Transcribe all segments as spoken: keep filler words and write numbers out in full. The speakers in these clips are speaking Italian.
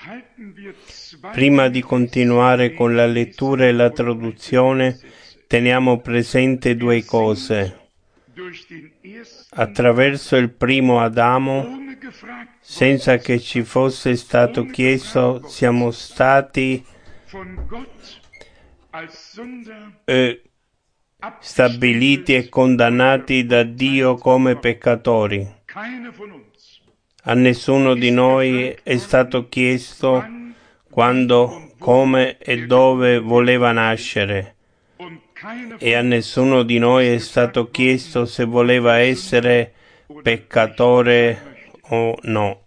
Prima di continuare con la lettura e la traduzione, teniamo presente due cose. Attraverso il primo Adamo, senza che ci fosse stato chiesto, siamo stati eh, stabiliti e condannati da Dio come peccatori. A nessuno di noi è stato chiesto quando, come e dove voleva nascere, e a nessuno di noi è stato chiesto se voleva essere peccatore o no.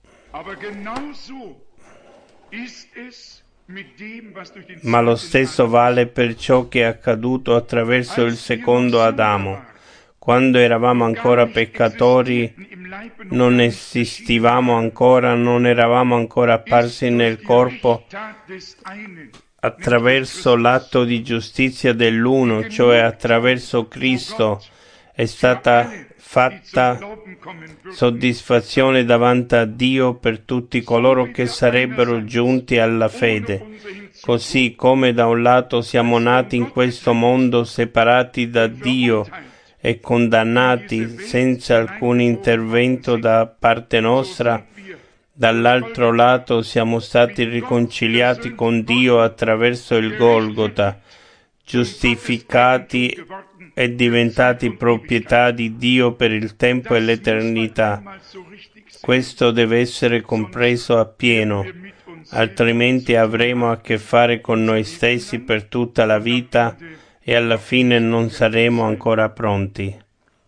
Ma lo stesso vale per ciò che è accaduto attraverso il secondo Adamo. Quando eravamo ancora peccatori, non esistivamo ancora, non eravamo ancora apparsi nel corpo. Attraverso l'atto di giustizia dell'uno, cioè attraverso Cristo, è stata fatta soddisfazione davanti a Dio per tutti coloro che sarebbero giunti alla fede. Così come da un lato siamo nati in questo mondo separati da Dio e condannati senza alcun intervento da parte nostra, dall'altro lato siamo stati riconciliati con Dio attraverso il Golgota, giustificati e diventati proprietà di Dio per il tempo e l'eternità. Questo deve essere compreso appieno, altrimenti avremo a che fare con noi stessi per tutta la vita e alla fine non saremo ancora pronti.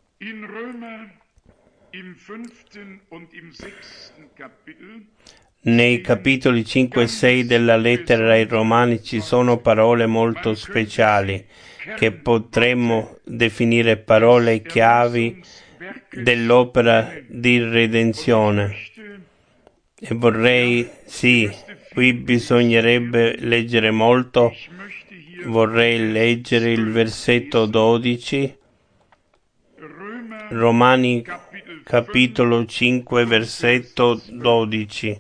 Nei capitoli cinque e sei della lettera ai Romani ci sono parole molto speciali che potremmo definire parole chiavi dell'opera di redenzione. E vorrei, sì, qui bisognerebbe leggere molto, vorrei leggere il versetto dodici, Romani capitolo cinque, versetto dodici.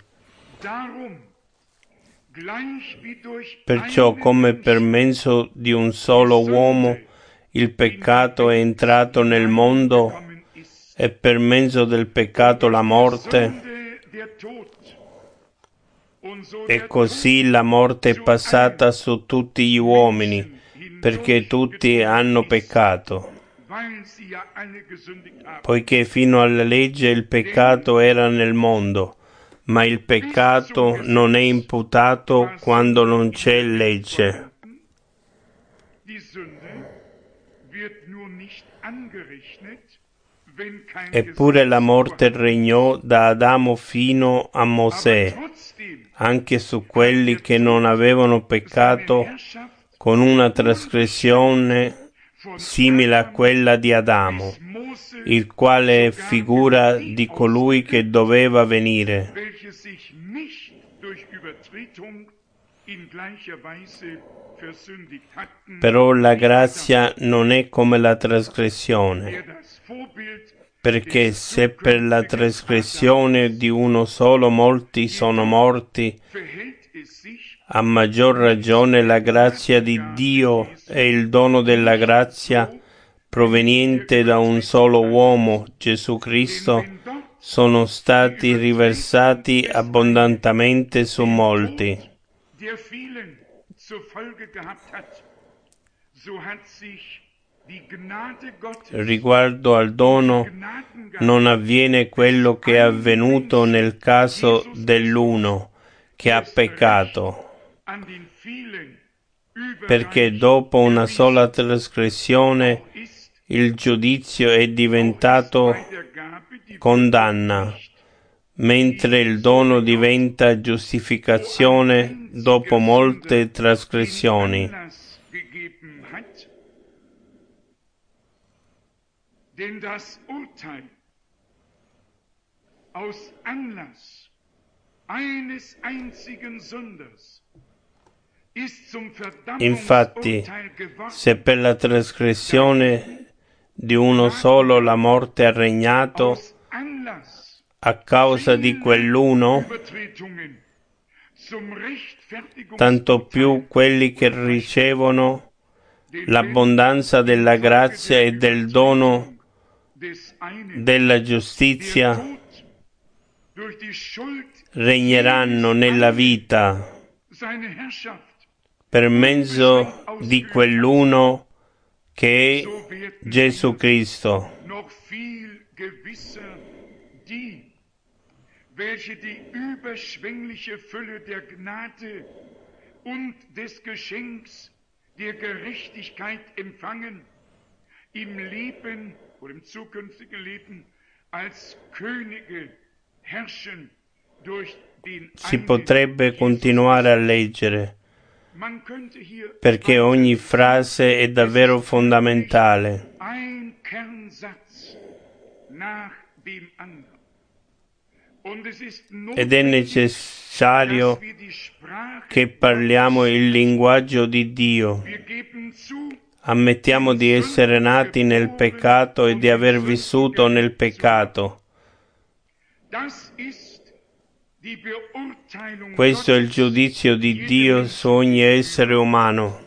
Perciò, come per mezzo di un solo uomo il peccato è entrato nel mondo e per mezzo del peccato la morte, e così la morte è passata su tutti gli uomini, perché tutti hanno peccato. Poiché fino alla legge il peccato era nel mondo, ma il peccato non è imputato quando non c'è legge. Eppure la morte regnò da Adamo fino a Mosè, anche su quelli che non avevano peccato, con una trasgressione simile a quella di Adamo, il quale è figura di colui che doveva venire. Però la grazia non è come la trasgressione, perché se per la trasgressione di uno solo molti sono morti, a maggior ragione la grazia di Dio e il dono della grazia proveniente da un solo uomo, Gesù Cristo, sono stati riversati abbondantemente su molti. Riguardo al dono, non avviene quello che è avvenuto nel caso dell'uno che ha peccato, perché dopo una sola trasgressione il giudizio è diventato condanna, mentre il dono diventa giustificazione dopo molte trasgressioni. Denn das Urteil aus Anlass eines einzigen Sünders ist zum Infatti, se per la trasgressione di uno solo la morte ha regnato, a causa di quell'uno tanto più quelli che ricevono l'abbondanza della grazia e del dono della giustizia regneranno nella vita per mezzo di quell'uno che è Gesù Cristo, welche die überschwängliche Fülle der Gnade und des Geschenks der Gerechtigkeit empfangen, im Leben oder im zukünftigen Leben als Könige herrschen durch den si potrebbe continuare a leggere, perché ogni frase è davvero fondamentale. Ein Kernsatz nach dem anderen. Ed è necessario che parliamo il linguaggio di Dio. Ammettiamo di essere nati nel peccato e di aver vissuto nel peccato. Questo è il giudizio di Dio su ogni essere umano.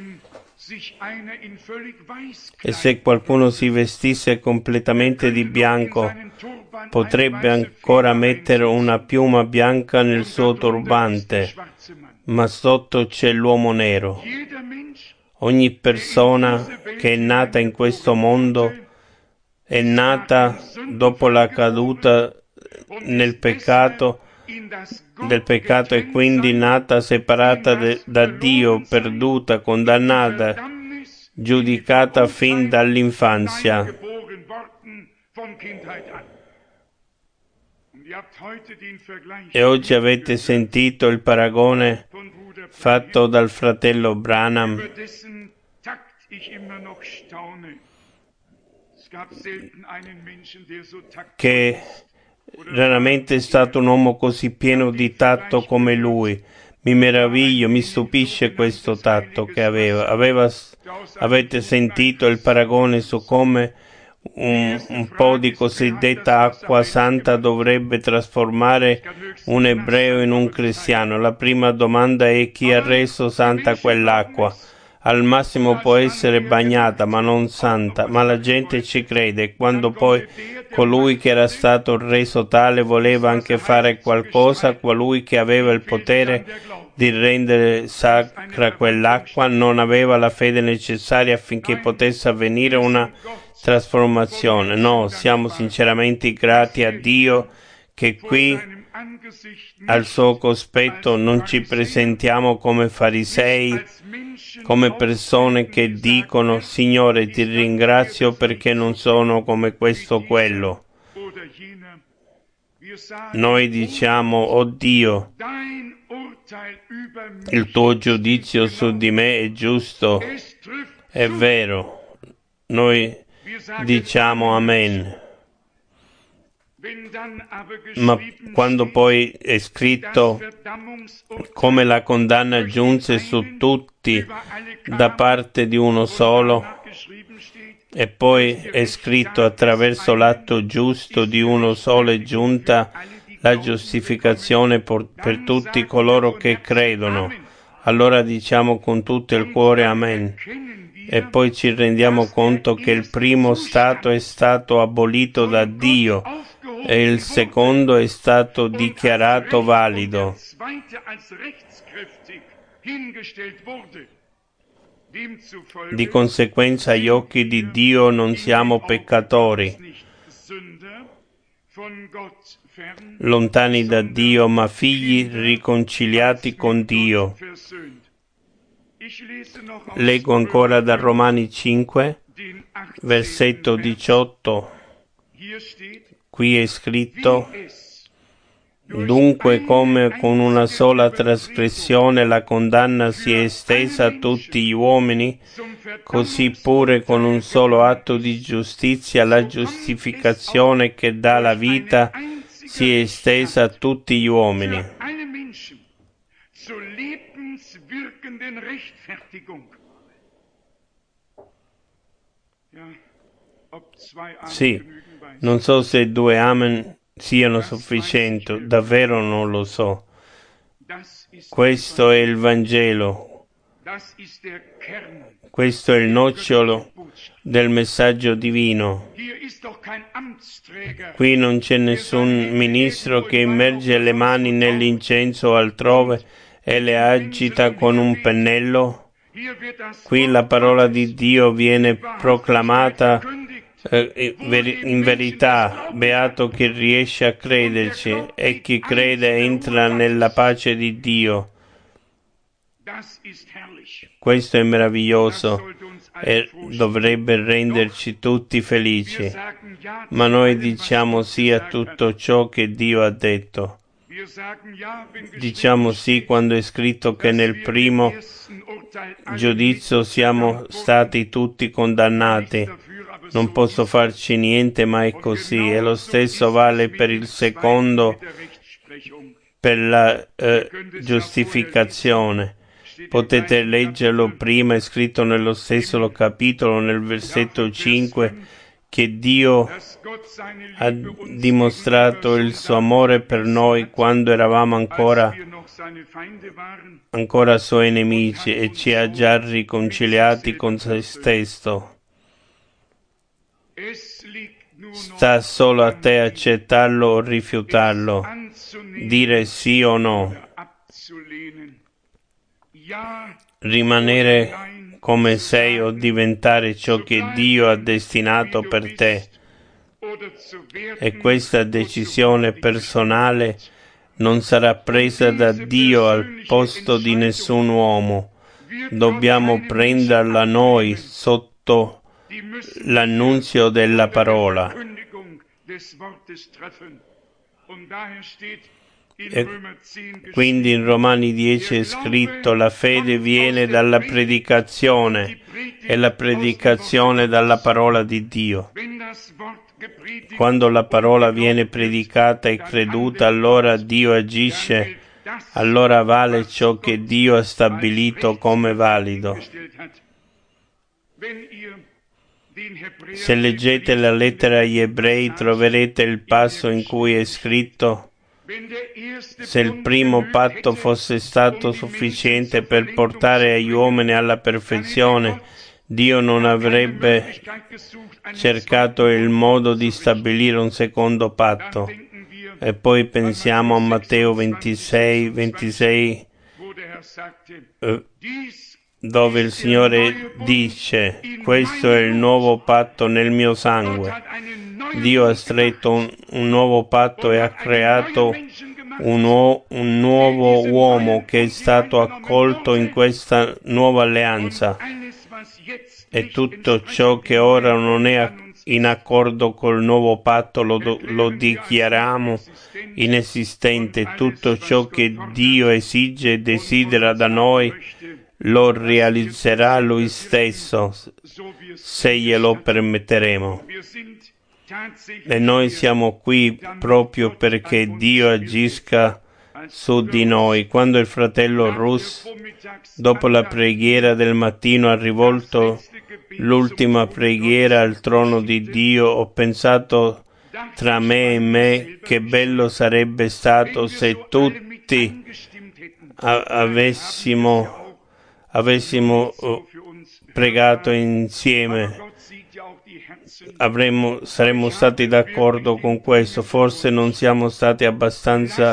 E se qualcuno si vestisse completamente di bianco, potrebbe ancora mettere una piuma bianca nel suo turbante, ma sotto c'è l'uomo nero. Ogni persona che è nata in questo mondo è nata dopo la caduta nel peccato, del peccato e quindi nata separata de, da Dio, perduta, condannata, giudicata fin dall'infanzia. E oggi avete sentito il paragone fatto dal fratello Branham, che raramente è stato un uomo così pieno di tatto come lui. Mi meraviglio, mi stupisce questo tatto che aveva. aveva avete sentito il paragone su come un, un po' di cosiddetta acqua santa dovrebbe trasformare un ebreo in un cristiano. La prima domanda è: chi ha reso santa quell'acqua? Al massimo può essere bagnata, ma non santa, ma la gente ci crede, e quando poi colui che era stato reso tale voleva anche fare qualcosa, colui che aveva il potere di rendere sacra quell'acqua non aveva la fede necessaria affinché potesse avvenire una trasformazione. No, siamo sinceramente grati a Dio che qui al suo cospetto non ci presentiamo come farisei, come persone che dicono: Signore, ti ringrazio perché non sono come questo o quello. Noi diciamo: oh Dio, il tuo giudizio su di me è giusto, è vero. Noi diciamo Amen. Ma quando poi è scritto come la condanna giunse su tutti da parte di uno solo, e poi è scritto attraverso l'atto giusto di uno solo è giunta la giustificazione per, per tutti coloro che credono, allora diciamo con tutto il cuore Amen. E poi ci rendiamo conto che il primo stato è stato abolito da Dio e il secondo è stato dichiarato valido. Di conseguenza agli occhi di Dio non siamo peccatori, lontani da Dio, ma figli riconciliati con Dio. Leggo ancora da Romani cinque, versetto diciotto. Qui è scritto: dunque, come con una sola trasgressione la condanna si è estesa a tutti gli uomini, così pure con un solo atto di giustizia la giustificazione che dà la vita si è estesa a tutti gli uomini. Sì, non so se due amen siano sufficienti, davvero non lo so. Questo è il Vangelo. Questo è il nocciolo del messaggio divino. Qui non c'è nessun ministro che immerge le mani nell'incenso o altrove e le agita con un pennello. Qui la parola di Dio viene proclamata eh, in verità. Beato chi riesce a crederci, e chi crede entra nella pace di Dio. Questo è meraviglioso e dovrebbe renderci tutti felici. Ma noi diciamo sì a tutto ciò che Dio ha detto. Diciamo sì quando è scritto che nel primo giudizio siamo stati tutti condannati. Non posso farci niente, ma è così. E lo stesso vale per il secondo, per la eh, giustificazione. Potete leggerlo prima, è scritto nello stesso capitolo, nel versetto cinque, che Dio ha dimostrato il suo amore per noi quando eravamo ancora, ancora suoi nemici, e ci ha già riconciliati con se stesso. Sta solo a te accettarlo o rifiutarlo, dire sì o no. Rimanere come sei o diventare ciò che Dio ha destinato per te. E questa decisione personale non sarà presa da Dio al posto di nessun uomo. Dobbiamo prenderla noi sotto l'annunzio della parola. E quindi in Romani dieci è scritto: la fede viene dalla predicazione e la predicazione dalla parola di Dio. Quando la parola viene predicata e creduta, allora Dio agisce, allora vale ciò che Dio ha stabilito come valido. Se leggete la lettera agli Ebrei troverete il passo in cui è scritto: se il primo patto fosse stato sufficiente per portare gli uomini alla perfezione, Dio non avrebbe cercato il modo di stabilire un secondo patto. E poi pensiamo a Matteo ventisei, ventisei, eh, dove il Signore dice: questo è il nuovo patto nel mio sangue. Dio ha stretto un, un nuovo patto e ha creato un, uo, un nuovo uomo che è stato accolto in questa nuova alleanza. E tutto ciò che ora non è in accordo col nuovo patto lo, lo dichiariamo inesistente. Tutto ciò che Dio esige e desidera da noi lo realizzerà Lui stesso, se glielo permetteremo. E noi siamo qui proprio perché Dio agisca su di noi. Quando il fratello Russ, dopo la preghiera del mattino, ha rivolto l'ultima preghiera al trono di Dio, ho pensato tra me e me che bello sarebbe stato se tutti a- avessimo, avessimo uh, pregato insieme. Avremmo, saremmo stati d'accordo con questo. Forse non siamo stati abbastanza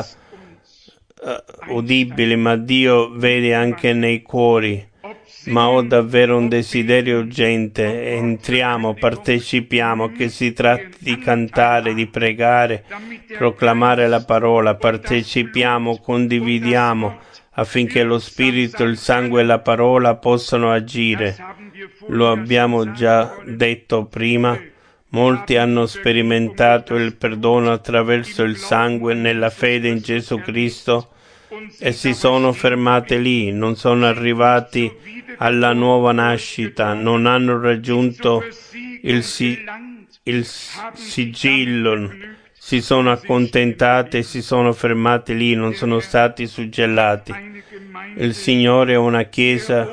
uh, udibili, ma Dio vede anche nei cuori. Ma ho davvero un desiderio urgente. Entriamo, partecipiamo, che si tratti di cantare, di pregare, proclamare la parola. Partecipiamo, condividiamo, affinché lo Spirito, il sangue e la parola possano agire. Lo abbiamo già detto prima. Molti hanno sperimentato il perdono attraverso il sangue nella fede in Gesù Cristo e si sono fermati lì, non sono arrivati alla nuova nascita, non hanno raggiunto il, si, il sigillo, si sono accontentati e si sono fermati lì, non sono stati suggellati. Il Signore è una Chiesa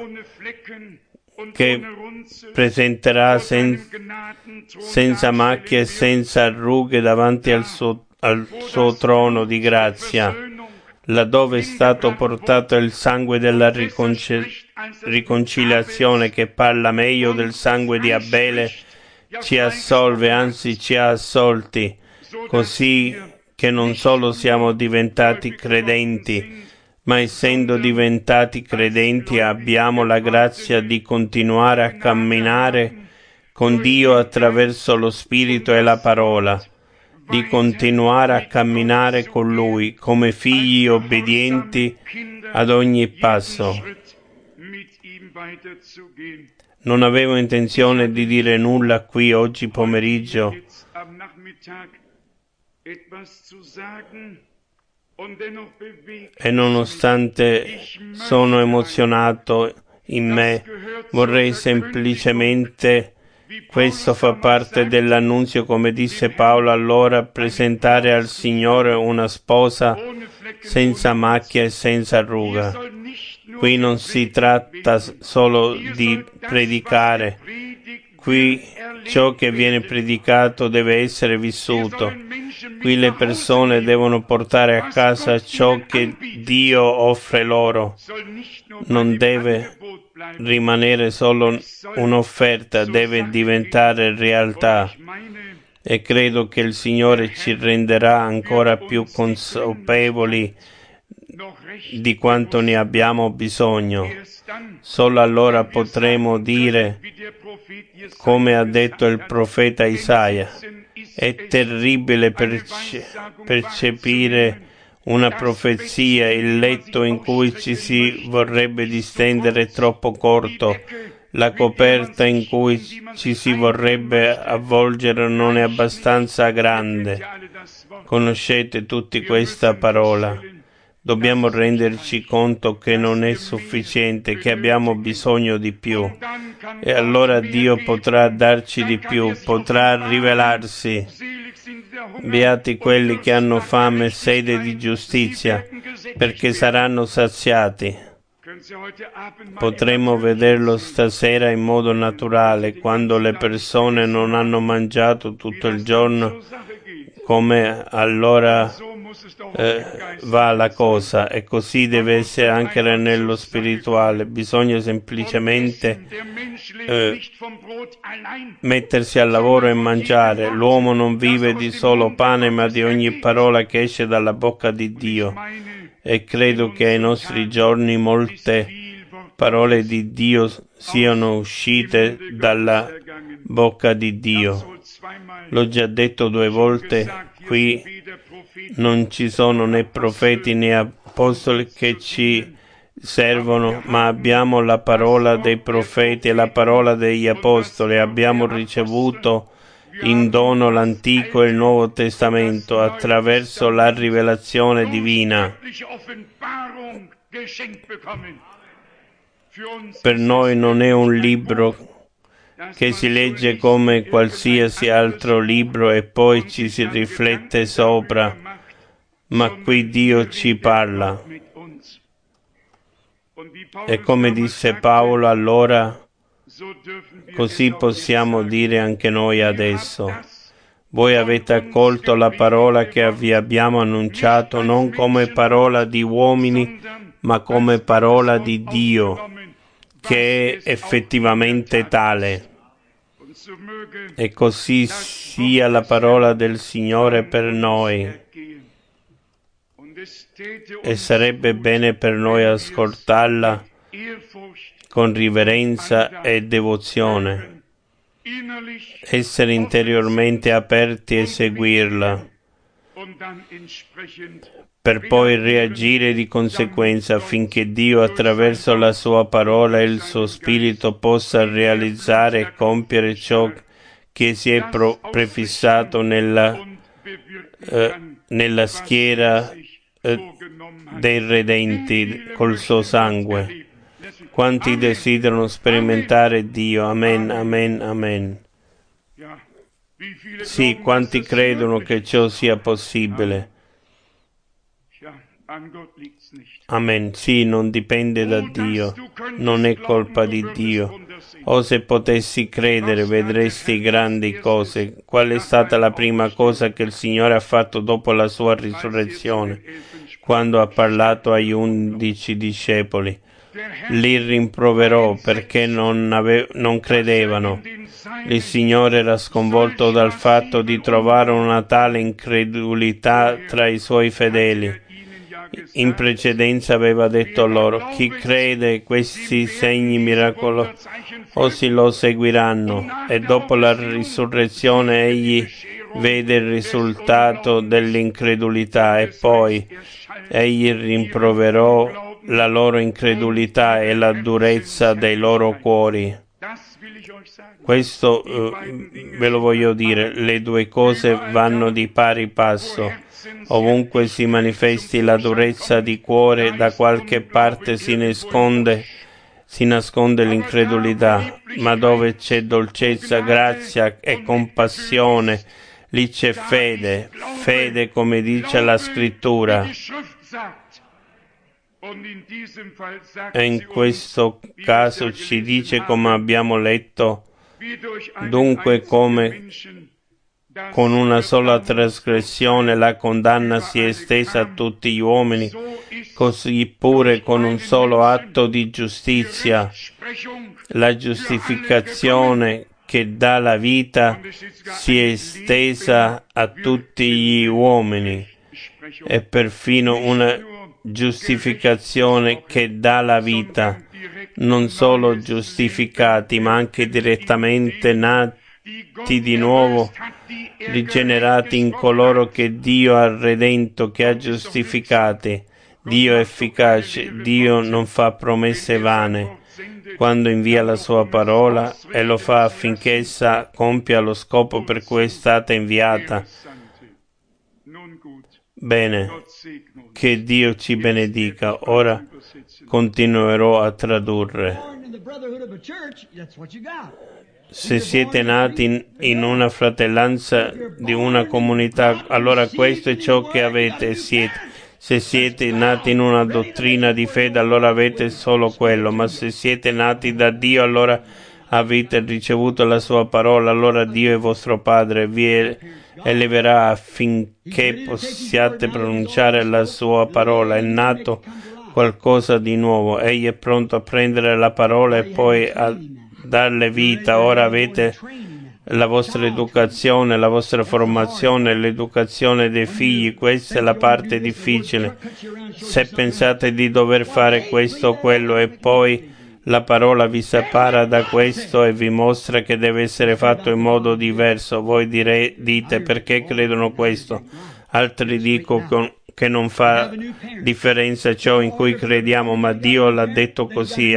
che presenterà sen, senza macchie e senza rughe davanti al suo, al suo trono di grazia. laddove è stato portato il sangue della riconci- riconciliazione, che parla meglio del sangue di Abele, ci assolve, anzi ci ha assolti, così che non solo siamo diventati credenti, ma essendo diventati credenti abbiamo la grazia di continuare a camminare con Dio attraverso lo Spirito e la parola, di continuare a camminare con Lui come figli obbedienti ad ogni passo. Non avevo intenzione di dire nulla qui oggi pomeriggio, e nonostante sono emozionato in me, vorrei semplicemente, questo fa parte dell'annunzio, come disse Paolo allora, presentare al Signore una sposa senza macchia e senza ruga. Qui non si tratta solo di predicare, qui ciò che viene predicato deve essere vissuto. Qui le persone devono portare a casa ciò che Dio offre loro. Non deve rimanere solo un'offerta, deve diventare realtà. E credo che il Signore ci renderà ancora più consapevoli di quanto ne abbiamo bisogno. Solo allora potremo dire, come ha detto il profeta Isaia: è terribile perce- percepire una profezia, il letto in cui ci si vorrebbe distendere è troppo corto, la coperta in cui ci si vorrebbe avvolgere non è abbastanza grande. Conoscete tutti questa parola. Dobbiamo renderci conto che non è sufficiente, che abbiamo bisogno di più. E allora Dio potrà darci di più, potrà rivelarsi. Beati quelli che hanno fame e sede di giustizia, perché saranno saziati. Potremmo vederlo stasera in modo naturale, quando le persone non hanno mangiato tutto il giorno, come allora eh, va la cosa, e così deve essere anche nello spirituale. Bisogna semplicemente eh, mettersi al lavoro e mangiare. L'uomo non vive di solo pane, ma di ogni parola che esce dalla bocca di Dio. E credo che ai nostri giorni molte parole di Dio siano uscite dalla bocca di Dio. L'ho già detto due volte, qui non ci sono né profeti né apostoli che ci servono, ma abbiamo la parola dei profeti e la parola degli apostoli. Abbiamo ricevuto in dono l'Antico e il Nuovo Testamento attraverso la rivelazione divina. Per noi non è un libro che si legge come qualsiasi altro libro e poi ci si riflette sopra, ma qui Dio ci parla. E come disse Paolo allora, così possiamo dire anche noi adesso. Voi avete accolto la parola che vi abbiamo annunciato non come parola di uomini, ma come parola di Dio, che è effettivamente tale. E così sia la parola del Signore per noi. E sarebbe bene per noi ascoltarla con riverenza e devozione, essere interiormente aperti e seguirla, per poi reagire di conseguenza affinché Dio, attraverso la sua parola e il suo spirito, possa realizzare e compiere ciò che si è pro- prefissato nella, eh, nella schiera eh, dei redenti col suo sangue. Quanti desiderano sperimentare Dio? Amen, amen, amen. Sì, quanti credono che ciò sia possibile? Amen. Sì, non dipende da Dio, non è colpa di Dio. O se potessi credere, vedresti grandi cose. Qual è stata la prima cosa che il Signore ha fatto dopo la sua risurrezione? quando ha parlato agli undici discepoli. Li rimproverò perché non, ave- non credevano. Il Signore era sconvolto dal fatto di trovare una tale incredulità tra i Suoi fedeli. In precedenza aveva detto loro: chi crede questi segni miracolosi lo seguiranno. E dopo la risurrezione egli vede il risultato dell'incredulità e poi egli rimproverò la loro incredulità e la durezza dei loro cuori. Questo eh, ve lo voglio dire, le due cose vanno di pari passo. Ovunque si manifesti la durezza di cuore, da qualche parte si nasconde, si nasconde l'incredulità, ma dove c'è dolcezza, grazia e compassione, lì c'è fede, fede come dice la Scrittura. E in questo caso ci dice, come abbiamo letto, dunque come con una sola trasgressione la condanna si è estesa a tutti gli uomini, così pure con un solo atto di giustizia, la giustificazione che dà la vita si è estesa a tutti gli uomini, e perfino una giustificazione che dà la vita, non solo giustificati, ma anche direttamente nati di nuovo, rigenerati in coloro che Dio ha redento, che ha giustificati. Dio è efficace, Dio non fa promesse vane quando invia la sua parola, e lo fa affinché essa compia lo scopo per cui è stata inviata. Bene, che Dio ci benedica. Ora continuerò a tradurre. Se siete nati in, in una fratellanza di una comunità, allora questo è ciò che avete e siete. Se siete nati in una dottrina di fede, allora avete solo quello, ma se siete nati da Dio, allora avete ricevuto la sua parola, allora Dio è vostro Padre, vi eleverà affinché possiate pronunciare la sua parola. È nato qualcosa di nuovo, egli è pronto a prendere la parola e poi a darle vita. Ora avete la vostra educazione, la vostra formazione, l'educazione dei figli. Questa è la parte difficile. Se pensate di dover fare questo o quello e poi la parola vi separa da questo e vi mostra che deve essere fatto in modo diverso, voi dire, dite: perché credono questo? Altri dicono che non fa differenza ciò in cui crediamo, ma Dio l'ha detto così.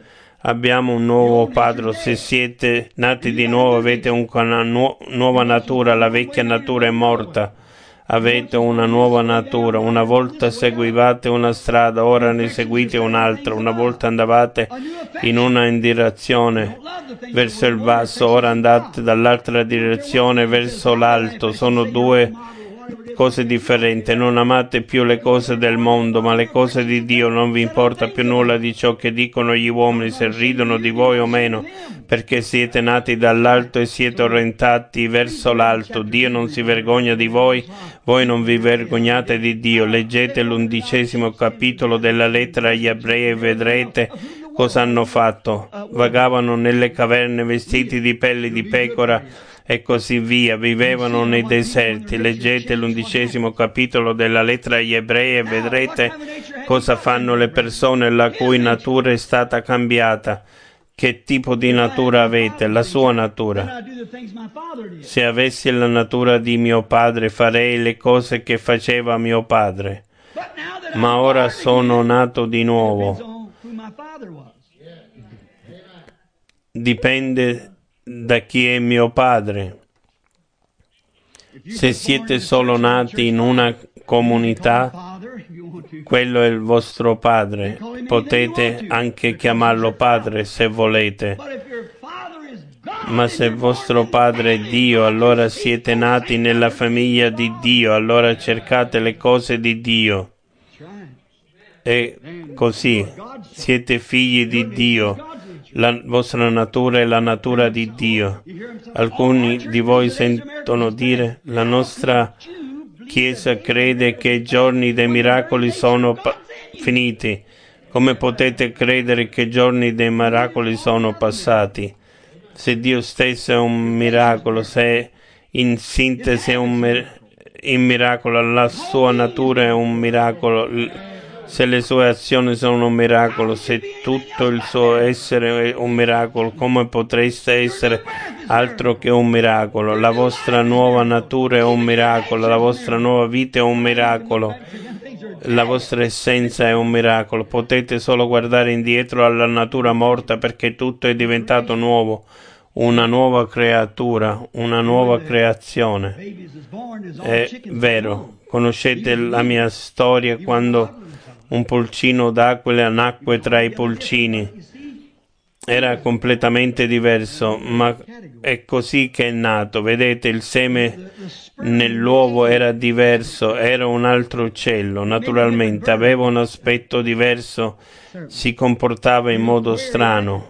Abbiamo un nuovo padre. Se siete nati di nuovo avete una nu- nuova natura, la vecchia natura è morta, avete una nuova natura. Una volta seguivate una strada, ora ne seguite un'altra. Una volta andavate in una direzione verso il basso, ora andate dall'altra direzione verso l'alto. Sono due cose differenti. Non amate più le cose del mondo, ma le cose di Dio. Non vi importa più nulla di ciò che dicono gli uomini, se ridono di voi o meno, perché siete nati dall'alto e siete orientati verso l'alto. Dio non si vergogna di voi, voi non vi vergognate di Dio. Leggete l'undicesimo capitolo della lettera agli Ebrei e vedrete cosa hanno fatto. Vagavano nelle caverne vestiti di pelli di pecora e così via, vivevano nei deserti. Leggete l'undicesimo capitolo della lettera agli Ebrei e vedrete cosa fanno le persone la cui natura è stata cambiata. Che tipo di natura avete? La sua natura. Se avessi la natura di mio padre, farei le cose che faceva mio padre. Ma ora sono nato di nuovo. Dipende da chi è mio padre. Se siete solo nati in una comunità, quello è il vostro padre. Potete anche chiamarlo padre se volete. Ma se vostro padre è Dio, allora siete nati nella famiglia di Dio, allora cercate le cose di Dio. E così siete figli di Dio. La vostra natura è la natura di Dio. Alcuni di voi sentono dire: la nostra Chiesa crede che i giorni dei miracoli sono pa- finiti. Come potete credere che i giorni dei miracoli sono passati? Se Dio stesso è un miracolo, se in sintesi è un mir- in miracolo, la sua natura è un miracolo, se le sue azioni sono un miracolo, se tutto il suo essere è un miracolo, come potreste essere altro che un miracolo? La vostra nuova natura è un miracolo, la vostra nuova vita è un miracolo, la vostra essenza è un miracolo. Potete solo guardare indietro alla natura morta perché tutto è diventato nuovo, una nuova creatura, una nuova creazione. È vero, conoscete la mia storia quando un pulcino d'aquile nacque tra i pulcini. Era completamente diverso, ma è così che è nato. Vedete, il seme nell'uovo era diverso, era un altro uccello, naturalmente, aveva un aspetto diverso, si comportava in modo strano,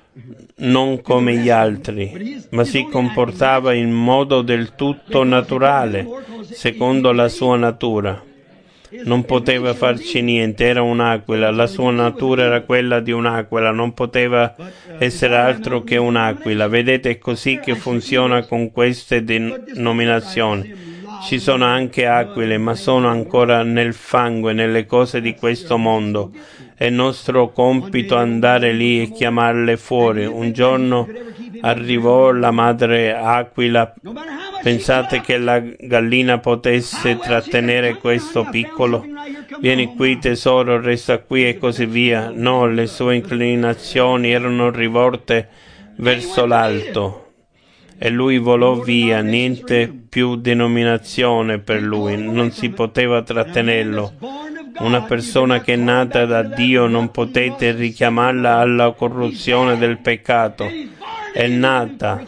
non come gli altri, ma si comportava in modo del tutto naturale, secondo la sua natura. Non poteva farci niente, era un'aquila, la sua natura era quella di un'aquila, non poteva essere altro che un'aquila. Vedete, è così che funziona con queste denominazioni. Ci sono anche aquile, ma sono ancora nel fango e nelle cose di questo mondo. È nostro compito andare lì e chiamarle fuori. Un giorno arrivò la madre aquila. Pensate che la gallina potesse trattenere questo piccolo? Vieni qui tesoro, resta qui e così via. No, le sue inclinazioni erano rivolte verso l'alto. E lui volò via, niente più denominazione per lui, non si poteva trattenerlo. Una persona che è nata da Dio non potete richiamarla alla corruzione del peccato. È nata,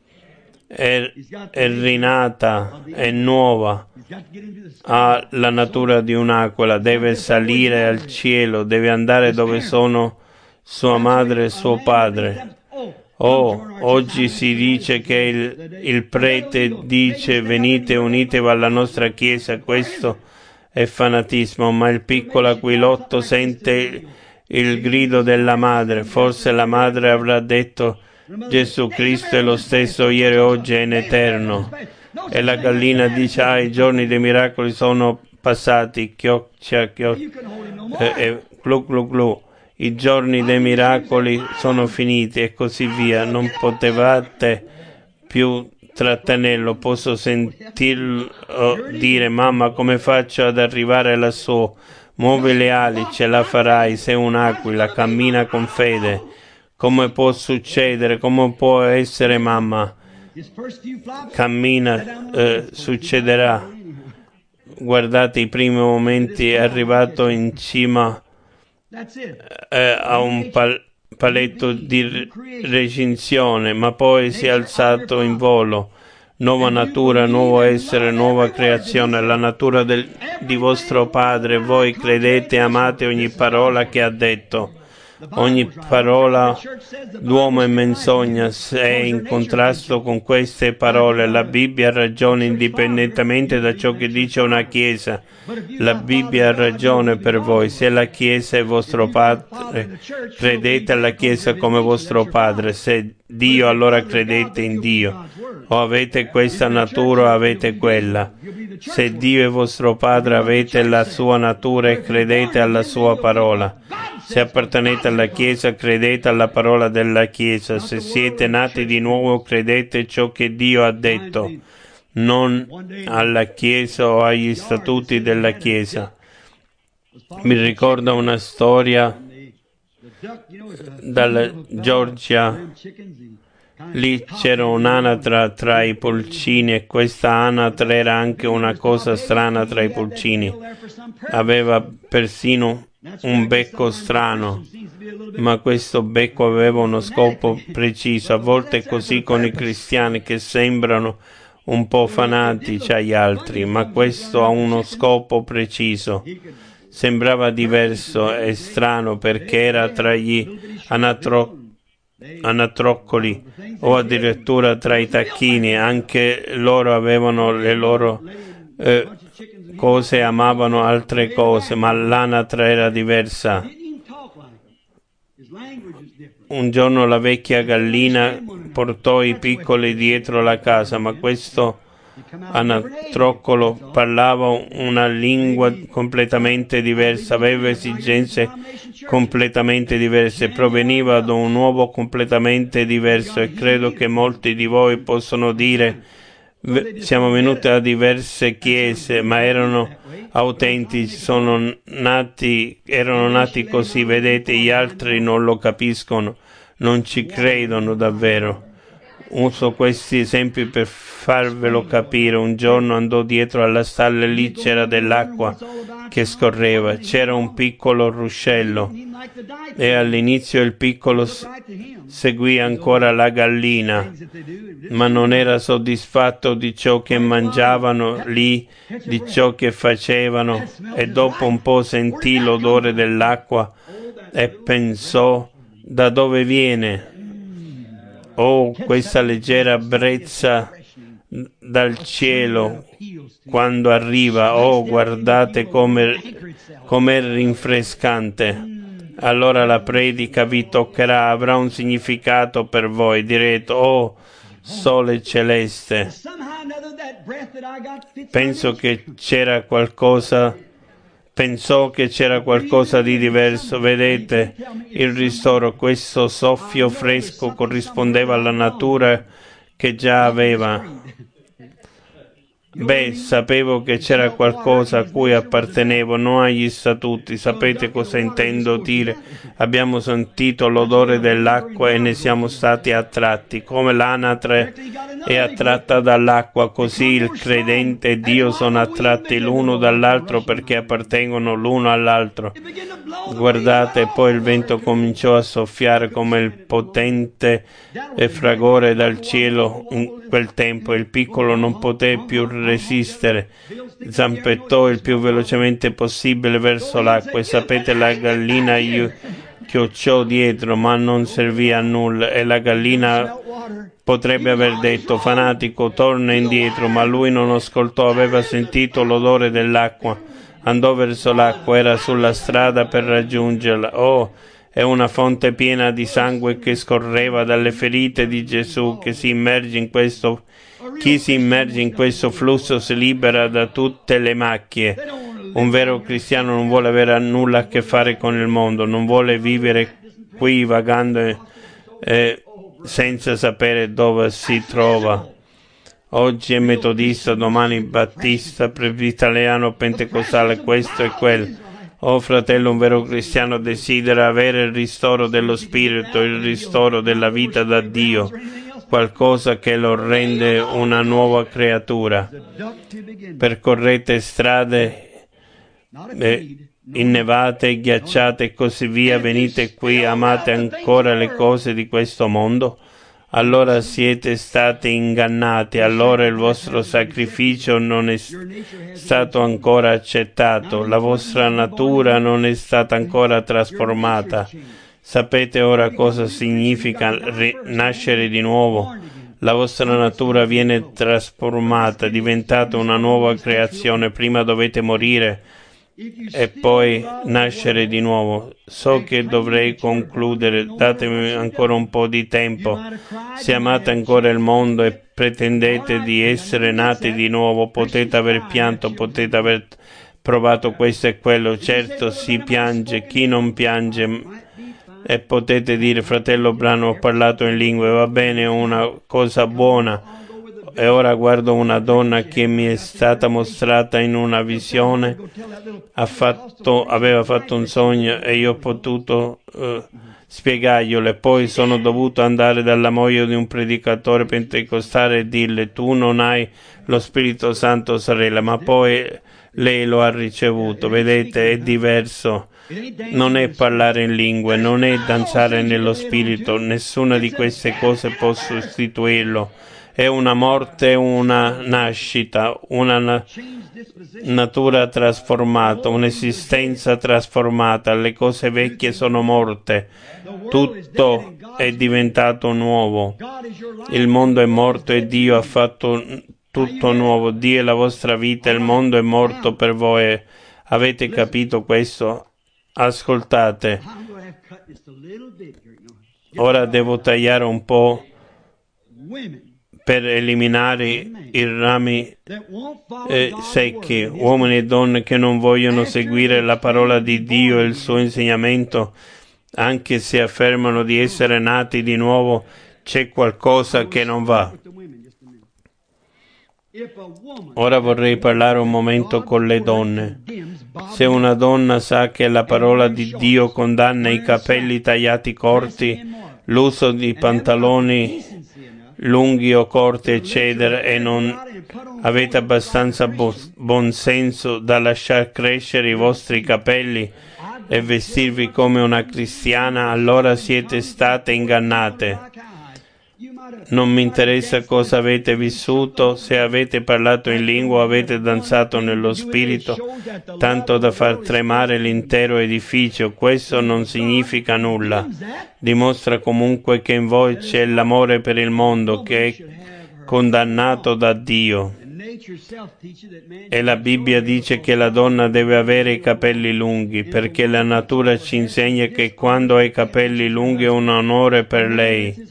è, è rinata, è nuova, ha la natura di un'aquila, deve salire al cielo, deve andare dove sono sua madre e suo padre. Oh, oggi si dice che il, il prete dice venite unitevi alla nostra chiesa, questo è fanatismo, ma il piccolo aquilotto sente il grido della madre, forse la madre avrà detto Gesù Cristo è lo stesso ieri, oggi e in eterno, e la gallina dice ah, i giorni dei miracoli sono passati, chioccia, chioccia, e, e glu glu glu. I giorni dei miracoli sono finiti e così via. Non potevate più trattenerlo. Posso sentirlo dire mamma come faccio ad arrivare lassù? Muovi le ali, ce la farai, sei un'aquila, cammina con fede. Come può succedere? Come può essere mamma? Cammina, eh, succederà. Guardate i primi momenti, è arrivato in cima Eh, a un pal- paletto di recinzione, ma poi si è alzato in volo. Nuova natura, nuovo essere, nuova creazione, la natura del, di vostro Padre. Voi credete e amate ogni parola che ha detto. Ogni parola d'uomo è menzogna. Se è in contrasto con queste parole, la Bibbia ha ragione indipendentemente da ciò che dice una Chiesa. La Bibbia ha ragione per voi. Se la Chiesa è vostro Padre, credete alla Chiesa come vostro Padre. Se Dio, allora credete in Dio. O avete questa natura o avete quella. Se Dio è vostro Padre, avete la sua natura e credete alla sua parola. Se appartenete alla Chiesa, credete alla parola della Chiesa. Se siete nati di nuovo, credete ciò che Dio ha detto, non alla Chiesa o agli statuti della Chiesa. Mi ricorda una storia dalla Georgia. Lì c'era un'anatra tra i pulcini e questa anatra era anche una cosa strana tra i pulcini. Aveva persino un becco strano, ma questo becco aveva uno scopo preciso. A volte è così con i cristiani che sembrano un po' fanatici agli altri, ma questo ha uno scopo preciso. Sembrava diverso e strano perché era tra gli anatro- anatroccoli o addirittura tra i tacchini. Anche loro avevano le loro eh, cose amavano altre cose, ma l'anatra era diversa. Un giorno la vecchia gallina portò i piccoli dietro la casa, ma questo anatroccolo parlava una lingua completamente diversa, aveva esigenze completamente diverse, proveniva da un uomo completamente diverso, e credo che molti di voi possono dire: siamo venuti da diverse chiese, ma erano autentici, sono nati, erano nati così. Vedete, gli altri non lo capiscono, non ci credono davvero. Uso questi esempi per farvelo capire. Un giorno andò dietro alla stalla e lì c'era dell'acqua che scorreva, c'era un piccolo ruscello, e all'inizio il piccolo seguì ancora la gallina, ma non era soddisfatto di ciò che mangiavano lì, di ciò che facevano, e dopo un po' sentì l'odore dell'acqua e pensò: da dove viene? Oh, questa leggera brezza dal cielo quando arriva, oh, guardate come com'è rinfrescante. Allora la predica vi toccherà, avrà un significato per voi. Direte: oh, sole celeste. Penso che c'era qualcosa Pensò che c'era qualcosa di diverso. Vedete, il ristoro, questo soffio fresco corrispondeva alla natura che già aveva. Beh, sapevo che c'era qualcosa a cui appartenevo, non agli statuti. Sapete cosa intendo dire? Abbiamo sentito l'odore dell'acqua e ne siamo stati attratti. Come l'anatre è attratta dall'acqua, così il credente e Dio sono attratti l'uno dall'altro perché appartengono l'uno all'altro. Guardate, poi il vento cominciò a soffiare come il potente fragore dal cielo. In quel tempo il piccolo non poté più resistere, zampettò il più velocemente possibile verso l'acqua, e sapete, la gallina gli chiocciò dietro, ma non servì a nulla, e la gallina potrebbe aver detto: fanatico, torna indietro, ma lui non ascoltò, aveva sentito l'odore dell'acqua, andò verso l'acqua, era sulla strada per raggiungerla. Oh, è una fonte piena di sangue che scorreva dalle ferite di Gesù, che si immerge in questo Chi si immerge in questo flusso si libera da tutte le macchie. Un vero cristiano non vuole avere nulla a che fare con il mondo, non vuole vivere qui vagando eh, senza sapere dove si trova. Oggi è metodista, domani battista, presbiteriano, pentecostale, questo e quel. Oh fratello, un vero cristiano desidera avere il ristoro dello spirito, il ristoro della vita da Dio, qualcosa che lo rende una nuova creatura. Percorrete strade eh, innevate, ghiacciate e così via, venite qui, amate ancora le cose di questo mondo? Allora siete stati ingannati, allora il vostro sacrificio non è stato ancora accettato, la vostra natura non è stata ancora trasformata. Sapete ora cosa significa nascere di nuovo? La vostra natura viene trasformata, diventata una nuova creazione. Prima dovete morire e poi nascere di nuovo. So che dovrei concludere, datemi ancora un po' di tempo. Se amate ancora il mondo e pretendete di essere nati di nuovo, potete aver pianto, potete aver provato questo e quello. Certo si piange, chi non piange? E potete dire: fratello Branham, ho parlato in lingue, va bene, è una cosa buona, e ora guardo una donna che mi è stata mostrata in una visione, ha fatto, aveva fatto un sogno e io ho potuto uh, spiegarglielo, e poi sono dovuto andare dalla moglie di un predicatore pentecostale e dirle: tu non hai lo Spirito Santo, sorella, ma poi lei lo ha ricevuto. Vedete, è diverso. Non è parlare in lingue, non è danzare nello spirito, nessuna di queste cose può sostituirlo. È una morte, una nascita, una na- natura trasformata, un'esistenza trasformata. Le cose vecchie sono morte, tutto è diventato nuovo. Il mondo è morto e Dio ha fatto tutto nuovo. Dio è la vostra vita, il mondo è morto per voi. Avete capito questo? Ascoltate. Ora devo tagliare un po' per eliminare i rami eh, secchi, uomini e donne che non vogliono seguire la parola di Dio e il suo insegnamento, anche se affermano di essere nati di nuovo, c'è qualcosa che non va. Ora vorrei parlare un momento con le donne. Se una donna sa che la parola di Dio condanna i capelli tagliati corti, l'uso di pantaloni lunghi o corti, eccetera, e non avete abbastanza buon senso da lasciar crescere i vostri capelli e vestirvi come una cristiana, allora siete state ingannate. Non mi interessa cosa avete vissuto, se avete parlato in lingua o avete danzato nello spirito, tanto da far tremare l'intero edificio, questo non significa nulla. Dimostra comunque che in voi c'è l'amore per il mondo, che è condannato da Dio. E la Bibbia dice che la donna deve avere i capelli lunghi, perché la natura ci insegna che quando ha i capelli lunghi è un onore per lei.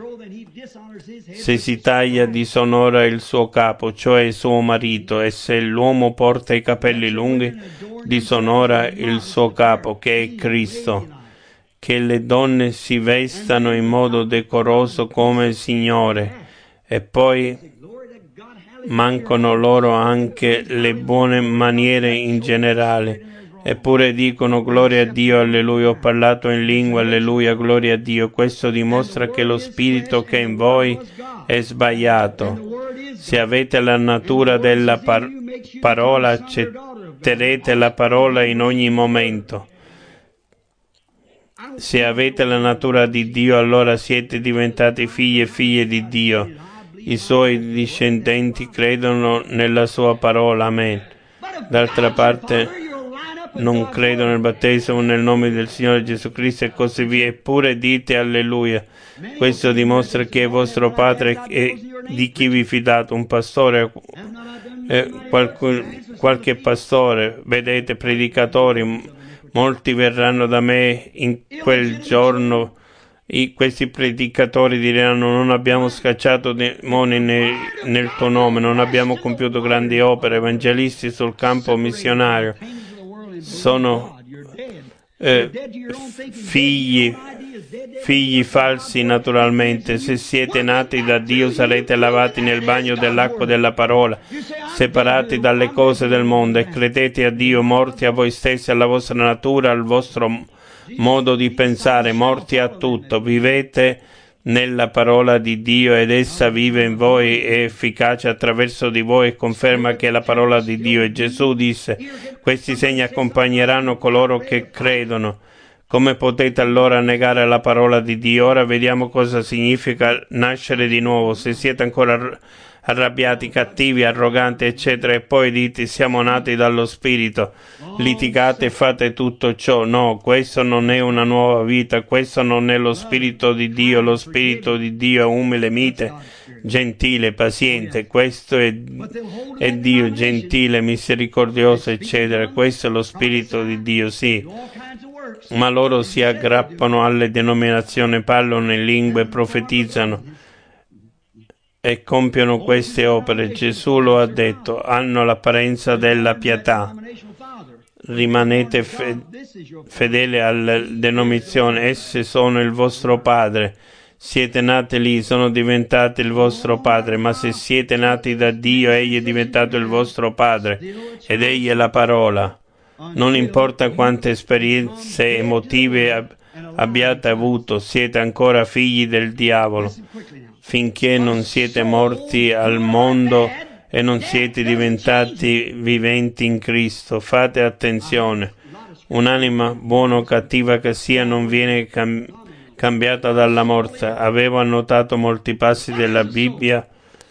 Se si taglia disonora il suo capo, cioè il suo marito, e se l'uomo porta i capelli lunghi disonora il suo capo, che è Cristo. Che le donne si vestano in modo decoroso come il Signore, e poi mancano loro anche le buone maniere in generale. Eppure dicono gloria a Dio, alleluia, ho parlato in lingua, alleluia, gloria a Dio. Questo dimostra che lo spirito che è in voi è sbagliato. Se avete la natura della par- parola, accetterete la parola in ogni momento. Se avete la natura di Dio, allora siete diventati figli e figlie di Dio. I suoi discendenti credono nella sua parola. Amen. D'altra parte, non credo nel battesimo nel nome del Signore Gesù Cristo e così via, eppure dite alleluia. Questo dimostra che è vostro Padre e di chi vi fidate, un pastore, eh, qualche, qualche pastore, vedete, predicatori, molti verranno da me in quel giorno. I, questi predicatori diranno: non abbiamo scacciato demoni nel, nel tuo nome, non abbiamo compiuto grandi opere, evangelisti sul campo missionario. Sono eh, figli, figli falsi naturalmente. Se siete nati da Dio sarete lavati nel bagno dell'acqua della parola, separati dalle cose del mondo e credete a Dio, morti a voi stessi, alla vostra natura, al vostro modo di pensare, morti a tutto. Vivete nella parola di Dio ed essa vive in voi, è efficace attraverso di voi e conferma che è la parola di Dio. E Gesù disse: questi segni accompagneranno coloro che credono. Come potete allora negare la parola di Dio? Ora vediamo cosa significa nascere di nuovo. Se siete ancora arrabbiati, cattivi, arroganti, eccetera, e poi dite siamo nati dallo Spirito, litigate e fate tutto ciò. No, questo non è una nuova vita, questo non è lo Spirito di Dio. Lo Spirito di Dio è umile, mite, gentile, paziente. Questo è, è Dio, gentile, misericordioso, eccetera. Questo è lo Spirito di Dio, sì. Ma loro si aggrappano alle denominazioni, parlano in lingue, profetizzano e compiono queste opere. Gesù lo ha detto, hanno l'apparenza della pietà. Rimanete fe- fedeli alla denominazione, esse sono il vostro padre. Siete nati lì, sono diventati il vostro padre, ma se siete nati da Dio, egli è diventato il vostro padre ed egli è la parola. Non importa quante esperienze emotive ab- abbiate avuto, siete ancora figli del diavolo. Finché non siete morti al mondo e non siete diventati viventi in Cristo. Fate attenzione. Un'anima, buona o cattiva che sia, non viene cam- cambiata dalla morte. Avevo annotato molti passi della Bibbia,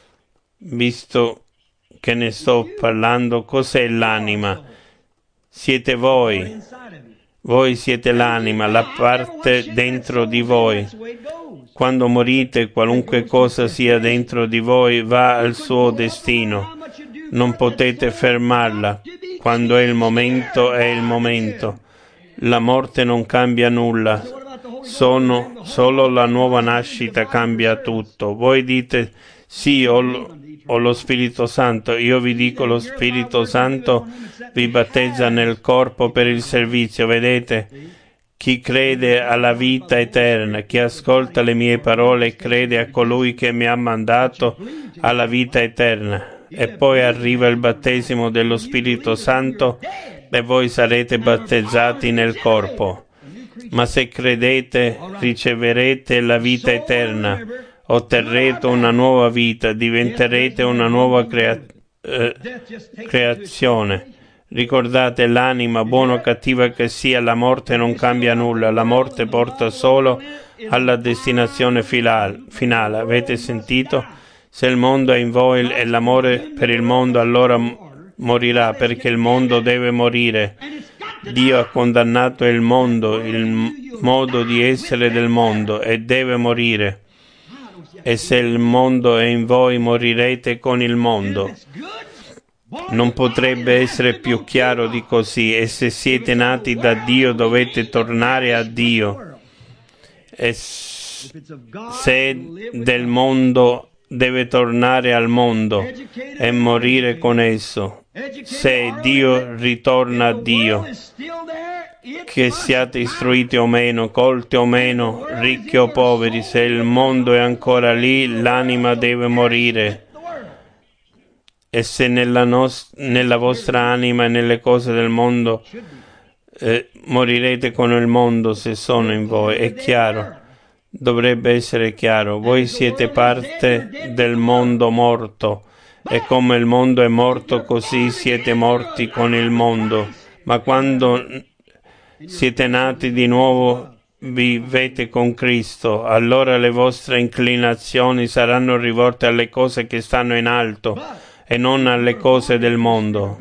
visto che ne sto parlando. Cos'è l'anima? Siete voi. Voi siete l'anima, la parte dentro di voi. Quando morite, qualunque cosa sia dentro di voi va al suo destino. Non potete fermarla. Quando è il momento, è il momento. La morte non cambia nulla. Sono solo la nuova nascita cambia tutto. Voi dite, sì, ho, ho lo Spirito Santo. Io vi dico, lo Spirito Santo vi battezza nel corpo per il servizio. Vedete? Chi crede alla vita eterna, chi ascolta le mie parole e crede a colui che mi ha mandato alla vita eterna. E poi arriva il battesimo dello Spirito Santo e voi sarete battezzati nel corpo. Ma se credete, riceverete la vita eterna, otterrete una nuova vita, diventerete una nuova crea- eh, creazione. Ricordate, l'anima, buona o cattiva che sia, la morte non cambia nulla, la morte porta solo alla destinazione finale. Avete sentito? Se il mondo è in voi e l'amore per il mondo, allora morirà, perché il mondo deve morire. Dio ha condannato il mondo, il modo di essere del mondo, e deve morire. E se il mondo è in voi, morirete con il mondo. Non potrebbe essere più chiaro di così. E se siete nati da Dio, dovete tornare a Dio. E se del mondo, deve tornare al mondo e morire con esso. Se Dio, ritorna a Dio. Che siate istruiti o meno, colti o meno, ricchi o poveri, se il mondo è ancora lì, l'anima deve morire. E se nella, nost- nella vostra anima e nelle cose del mondo eh, morirete con il mondo, se sono in voi, è chiaro, dovrebbe essere chiaro. Voi siete parte del mondo morto, e come il mondo è morto, così siete morti con il mondo. Ma quando siete nati di nuovo, vivete con Cristo, allora le vostre inclinazioni saranno rivolte alle cose che stanno in alto, e non alle cose del mondo.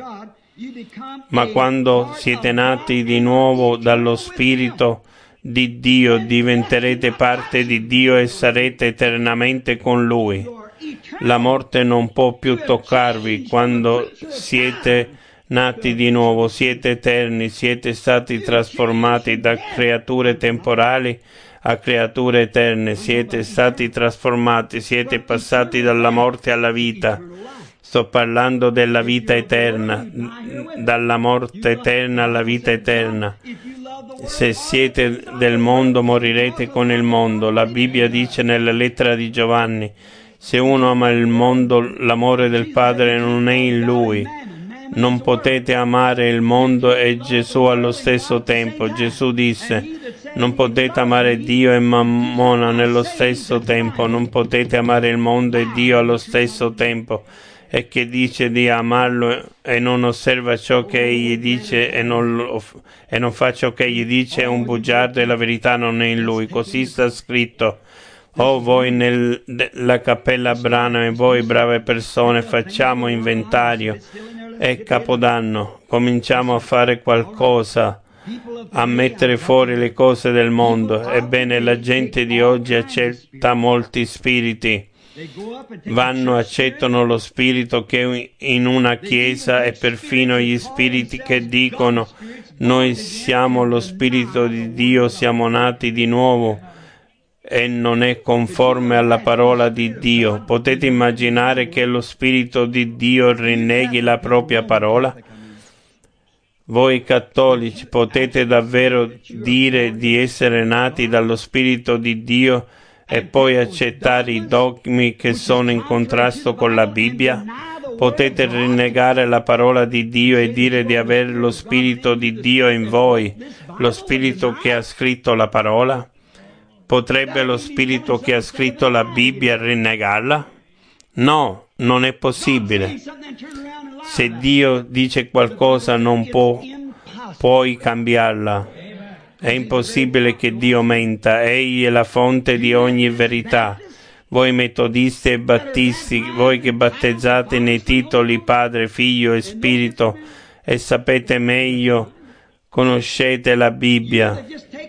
Ma quando siete nati di nuovo dallo Spirito di Dio, diventerete parte di Dio e sarete eternamente con Lui. La morte non può più toccarvi. Quando siete nati di nuovo, siete eterni, siete stati trasformati da creature temporali a creature eterne, siete stati trasformati, siete passati dalla morte alla vita. Sto parlando della vita eterna, dalla morte eterna alla vita eterna. Se siete del mondo, morirete con il mondo. La Bibbia dice nella lettera di Giovanni, se uno ama il mondo, l'amore del Padre non è in lui. Non potete amare il mondo e Gesù allo stesso tempo. Gesù disse, non potete amare Dio e Mammona nello stesso tempo. Non potete amare il mondo e Dio allo stesso tempo. E che dice di amarlo e non osserva ciò che egli dice e non, lo, e non fa ciò che egli dice, è un bugiardo e la verità non è in lui. Così sta scritto. Oh, voi nella cappella Abramo e voi brave persone, facciamo inventario. È Capodanno, cominciamo a fare qualcosa, a mettere fuori le cose del mondo. Ebbene, la gente di oggi accetta molti spiriti. Vanno, accettano lo spirito che in una chiesa e perfino gli spiriti che dicono noi siamo lo spirito di Dio, siamo nati di nuovo, e non è conforme alla parola di Dio. Potete immaginare che lo spirito di Dio rinneghi la propria parola? Voi cattolici potete davvero dire di essere nati dallo spirito di Dio e poi accettare i dogmi che sono in contrasto con la Bibbia? Potete rinnegare la parola di Dio e dire di avere lo Spirito di Dio in voi, lo Spirito che ha scritto la parola? Potrebbe lo Spirito che ha scritto la Bibbia rinnegarla? No, non è possibile. Se Dio dice qualcosa non può, puoi cambiarla. È impossibile che Dio menta, Egli è la fonte di ogni verità. Voi metodisti e battisti, voi che battezzate nei titoli Padre, Figlio e Spirito e sapete meglio Conoscete la Bibbia.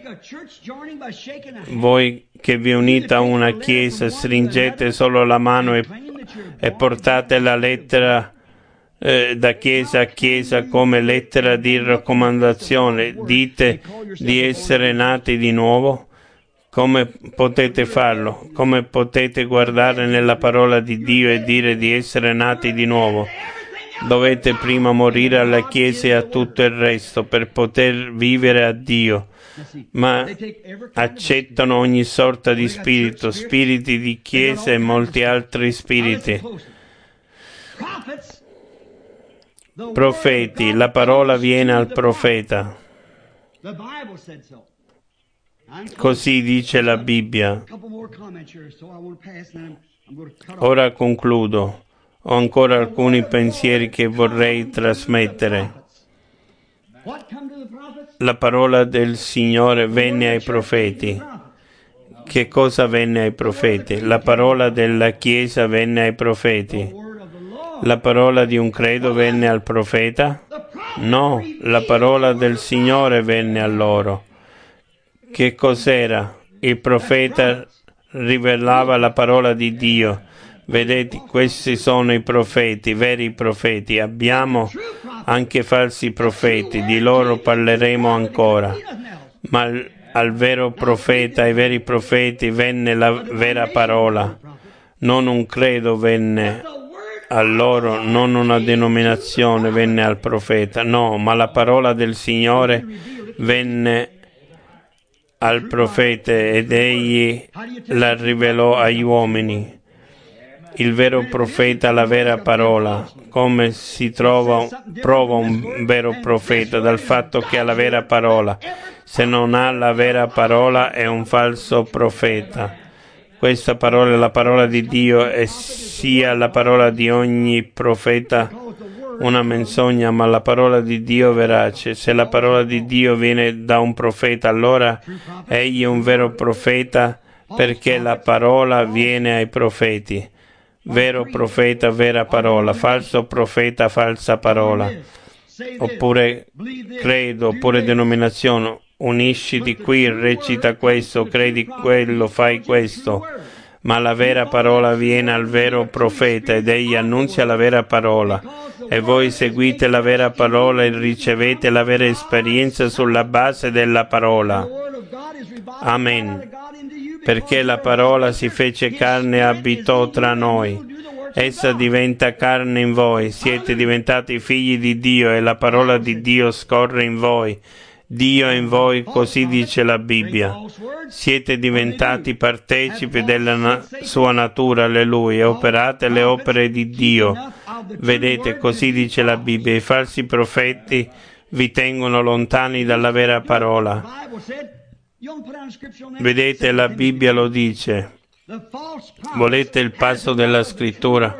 Voi che vi unite a una chiesa, stringete solo la mano e, e portate la lettera eh, da chiesa a chiesa come lettera di raccomandazione. Dite di essere nati di nuovo. Come potete farlo? Come potete guardare nella parola di Dio e dire di essere nati di nuovo? Dovete prima morire alla Chiesa e a tutto il resto per poter vivere a Dio. Ma accettano ogni sorta di spirito, spiriti di Chiesa e molti altri spiriti. Profeti, la parola viene al profeta. Così dice la Bibbia. Ora concludo. Ho ancora alcuni pensieri che vorrei trasmettere. La parola del Signore venne ai profeti. Che cosa venne ai profeti? La parola della Chiesa venne ai profeti. La parola di un credo venne al profeta? No, la parola del Signore venne a loro. Che cos'era? Il profeta rivelava la parola di Dio. Vedete, questi sono i profeti, veri profeti. Abbiamo anche falsi profeti, di loro parleremo ancora. Ma al, al vero profeta, ai veri profeti, venne la vera parola. Non un credo venne a loro, non una denominazione venne al profeta. No, ma la parola del Signore venne al profeta ed egli la rivelò agli uomini. Il vero profeta, la vera parola. Come si trova, prova un vero profeta? Dal fatto che ha la vera parola. Se non ha la vera parola è un falso profeta. Questa parola è la parola di Dio e sia la parola di ogni profeta una menzogna, ma la parola di Dio verace. Se la parola di Dio viene da un profeta, allora egli è un vero profeta perché la parola viene ai profeti. Vero profeta, vera parola. Falso profeta, falsa parola. Oppure credo, oppure denominazione. Unisciti qui, recita questo, credi quello, fai questo. Ma la vera parola viene al vero profeta ed egli annunzia la vera parola. E voi seguite la vera parola e ricevete la vera esperienza sulla base della parola. Amen. Perché la parola si fece carne e abitò tra noi. Essa diventa carne in voi. Siete diventati figli di Dio e la parola di Dio scorre in voi. Dio è in voi, così dice la Bibbia. Siete diventati partecipi della na- sua natura, alleluia, operate le opere di Dio. Vedete, così dice la Bibbia, i falsi profeti vi tengono lontani dalla vera parola. Vedete, la Bibbia lo dice. Volete il passo della scrittura?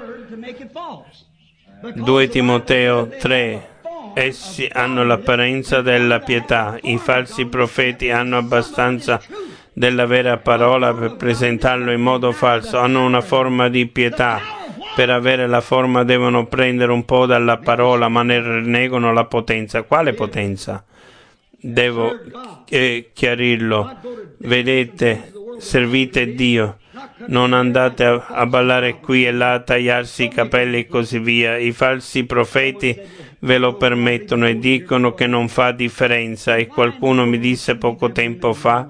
due Timoteo tre. Essi hanno l'apparenza della pietà, i falsi profeti hanno abbastanza della vera parola per presentarlo in modo falso, hanno una forma di pietà. Per avere la forma devono prendere un po' dalla parola, ma ne negano la potenza. Quale potenza? Devo eh, chiarirlo. Vedete, servite Dio. Non andate a, a ballare qui e là, a tagliarsi i capelli e così via. I falsi profeti ve lo permettono e dicono che non fa differenza. E qualcuno mi disse poco tempo fa,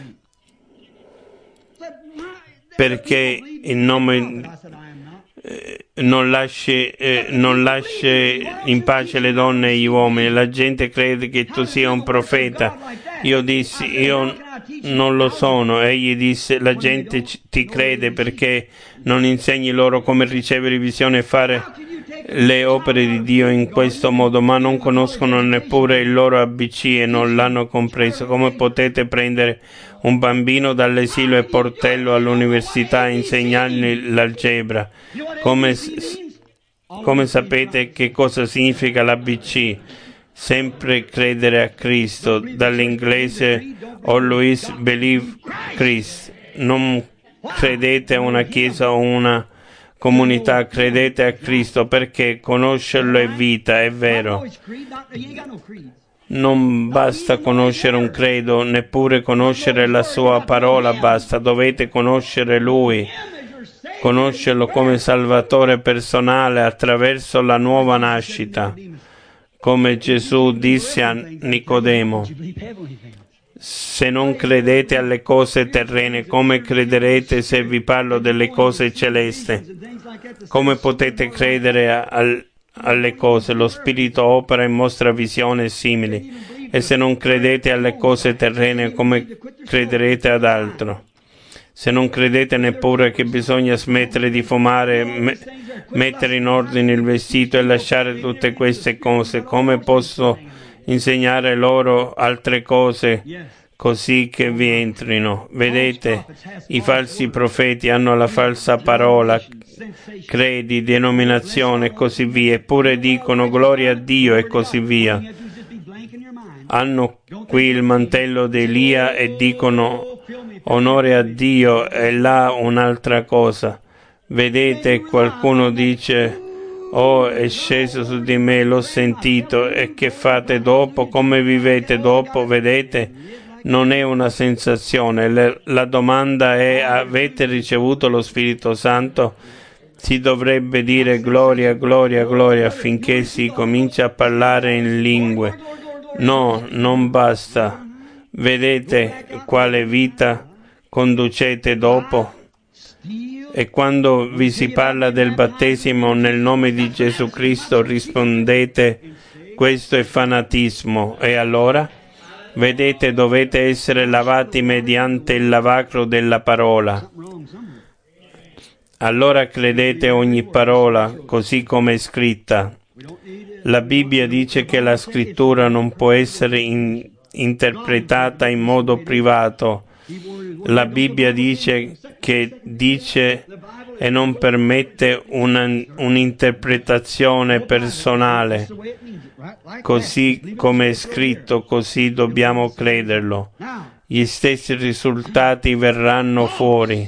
perché il nome eh, non lasci, eh, non lasci in pace le donne e gli uomini. La gente crede che tu sia un profeta. Io dissi, io non lo sono. Egli disse, la gente ti crede perché non insegni loro come ricevere visione e fare le opere di Dio in questo modo, ma non conoscono neppure il loro A B C e non l'hanno compreso. Come potete prendere un bambino dall'esilo e portarlo all'università e insegnargli l'algebra? Come, come sapete che cosa significa l'A B C? Sempre credere a Cristo, dall'inglese always believe Christ. Non credete a una chiesa o una comunità, credete a Cristo perché conoscerlo è vita, è vero. Non basta conoscere un credo, neppure conoscere la sua parola basta, dovete conoscere Lui, conoscerlo come Salvatore personale attraverso la nuova nascita, come Gesù disse a Nicodemo. Se non credete alle cose terrene, come crederete se vi parlo delle cose celesti? Come potete credere a, a, alle cose? Lo Spirito opera e mostra visioni simili. E se non credete alle cose terrene, come crederete ad altro? Se non credete neppure che bisogna smettere di fumare, me, mettere in ordine il vestito e lasciare tutte queste cose, come posso insegnare loro altre cose così che vi entrino? Vedete, i falsi profeti hanno la falsa parola, credi, denominazione e così via, eppure dicono gloria a Dio e così via. Hanno qui il mantello di Elia e dicono onore a Dio e là un'altra cosa. Vedete, qualcuno dice oh, è sceso su di me, l'ho sentito, e che fate dopo? Come vivete dopo? Vedete? Non è una sensazione. Le, la domanda è: avete ricevuto lo Spirito Santo? Si dovrebbe dire gloria, gloria, gloria affinché si cominci a parlare in lingue. No, non basta. Vedete quale vita conducete dopo? E quando vi si parla del battesimo nel nome di Gesù Cristo rispondete questo è fanatismo. E allora? Vedete, dovete essere lavati mediante il lavacro della parola. Allora credete ogni parola così come è scritta. La Bibbia dice che la scrittura non può essere in, interpretata in modo privato. La Bibbia dice che dice e non permette una, un'interpretazione personale. Così come è scritto, così dobbiamo crederlo. Gli stessi risultati verranno fuori.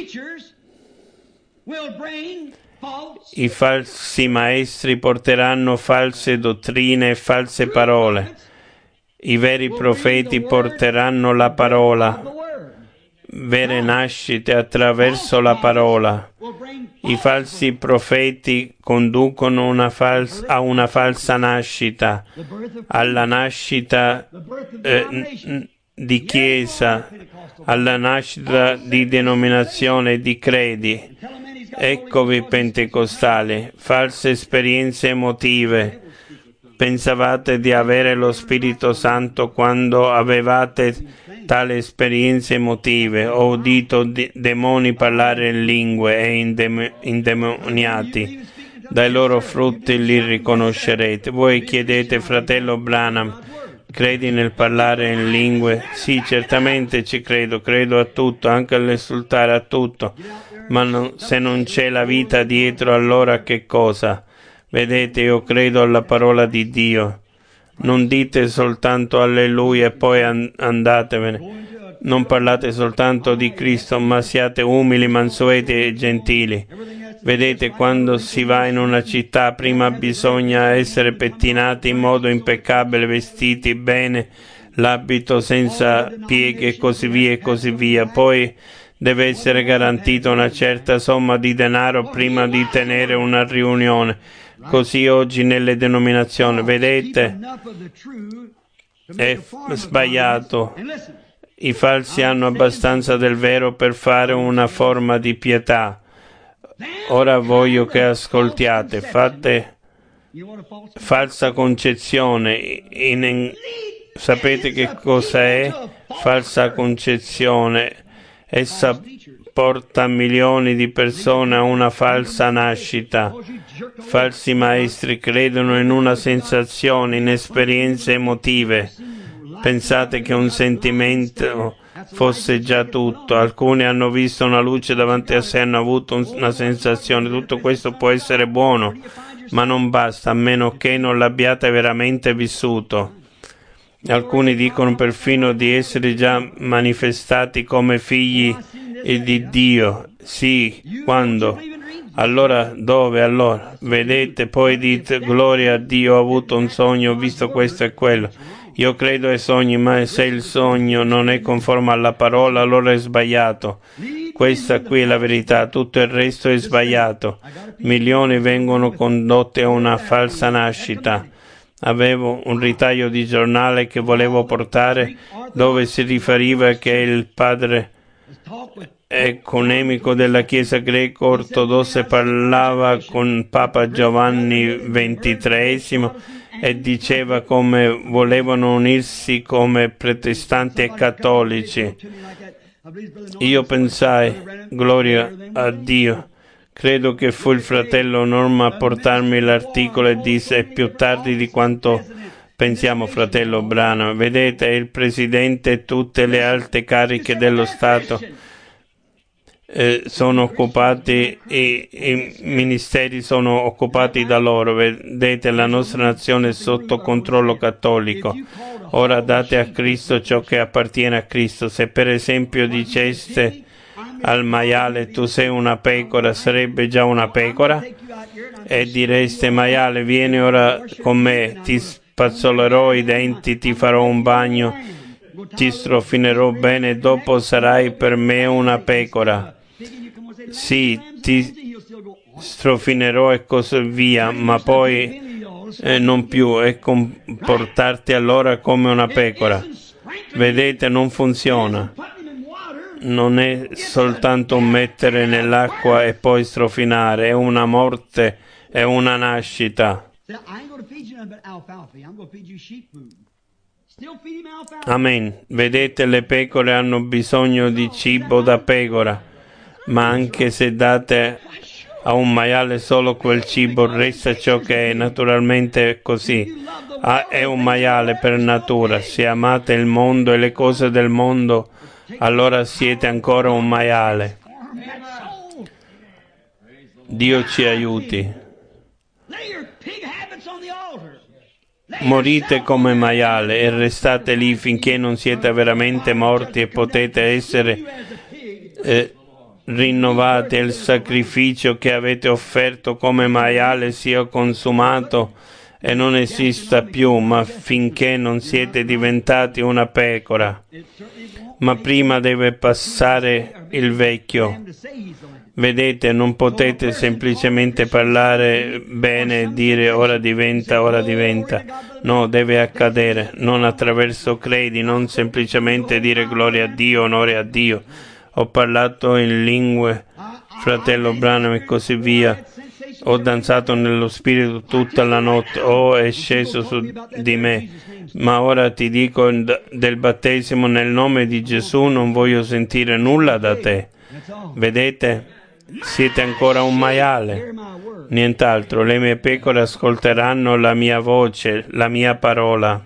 I falsi maestri porteranno false dottrine e false parole. I veri profeti porteranno la parola, vere nascite attraverso la parola. I falsi profeti conducono una fals- a una falsa nascita, alla nascita eh, di chiesa, alla nascita di denominazione, di credi. Eccovi pentecostali, false esperienze emotive. Pensavate di avere lo Spirito Santo quando avevate tali esperienze emotive. Ho udito di- demoni parlare in lingue e indem- indemoniati. Dai loro frutti li riconoscerete. Voi chiedete, fratello Branham, credi nel parlare in lingue? Sì, certamente ci credo, credo a tutto, anche all'esultare a tutto. Ma non, se non c'è la vita dietro, allora che cosa? Vedete, io credo alla parola di Dio. Non dite soltanto alleluia e poi an- andatevene. Non parlate soltanto di Cristo, ma siate umili, mansueti e gentili. Vedete, quando si va in una città, prima bisogna essere pettinati in modo impeccabile, vestiti bene, l'abito senza pieghe e così via e così via. Poi deve essere garantita una certa somma di denaro prima di tenere una riunione. Così oggi nelle denominazioni, vedete, è sbagliato. I falsi hanno abbastanza del vero per fare una forma di pietà. Ora voglio che ascoltiate, fate falsa concezione. In, in, sapete che cosa è falsa concezione? Essa porta milioni di persone a una falsa nascita. Falsi maestri credono in una sensazione, in esperienze emotive. Pensate che un sentimento fosse già tutto. Alcuni hanno visto una luce davanti a sé, hanno avuto un, una sensazione. Tutto questo può essere buono, ma non basta, a meno che non l'abbiate veramente vissuto. Alcuni dicono perfino di essere già manifestati come figli di Dio. Sì, quando? Allora dove? Allora vedete, poi dite gloria a Dio, ho avuto un sogno, ho visto questo e quello. Io credo ai sogni, ma se il sogno non è conforme alla parola, allora è sbagliato. Questa qui è la verità, tutto il resto è sbagliato. Milioni vengono condotti a una falsa nascita. Avevo un ritaglio di giornale che volevo portare dove si riferiva che il padre econemico della Chiesa greco-ortodossa parlava con Papa Giovanni ventitreesimo e diceva come volevano unirsi come protestanti e cattolici. Io pensai, gloria a Dio. Credo che fu il fratello Norma a portarmi l'articolo e disse: è più tardi di quanto pensiamo, fratello Branham. Vedete, il presidente e tutte le alte cariche dello Stato eh, sono occupati, i, i ministeri sono occupati da loro. Vedete, la nostra nazione è sotto controllo cattolico. Ora date a Cristo ciò che appartiene a Cristo. Se per esempio diceste al maiale tu sei una pecora, sarebbe già una pecora, e direste: maiale, vieni ora con me, ti spazzolerò i denti, ti farò un bagno, ti strofinerò bene, dopo sarai per me una pecora. Sì, ti strofinerò e così via, ma poi eh, non più, e comportarti allora come una pecora. Vedete, non funziona. Non è soltanto mettere nell'acqua e poi strofinare, è una morte, è una nascita. Amen. Vedete, le pecore hanno bisogno di cibo da pecora, ma anche se date a un maiale solo quel cibo, resta ciò che è. Naturalmente è così. Ah, è un maiale per natura. Se amate il mondo e le cose del mondo, allora siete ancora un maiale. Dio ci aiuti. Morite come maiale e restate lì finché non siete veramente morti e potete essere eh, rinnovati. Il sacrificio che avete offerto come maiale sia consumato e non esista più, ma finché non siete diventati una pecora. Ma prima deve passare il vecchio. Vedete, non potete semplicemente parlare bene e dire ora diventa, ora diventa. No, deve accadere, non attraverso credi, non semplicemente dire gloria a Dio, onore a Dio. Ho parlato in lingue, fratello Branham, e così via. Ho danzato nello spirito tutta la notte, oh, è sceso su di me. Ma ora ti dico del battesimo nel nome di Gesù, non voglio sentire nulla da te. Vedete? Siete ancora un maiale, nient'altro. Le mie pecore ascolteranno la mia voce, la mia parola.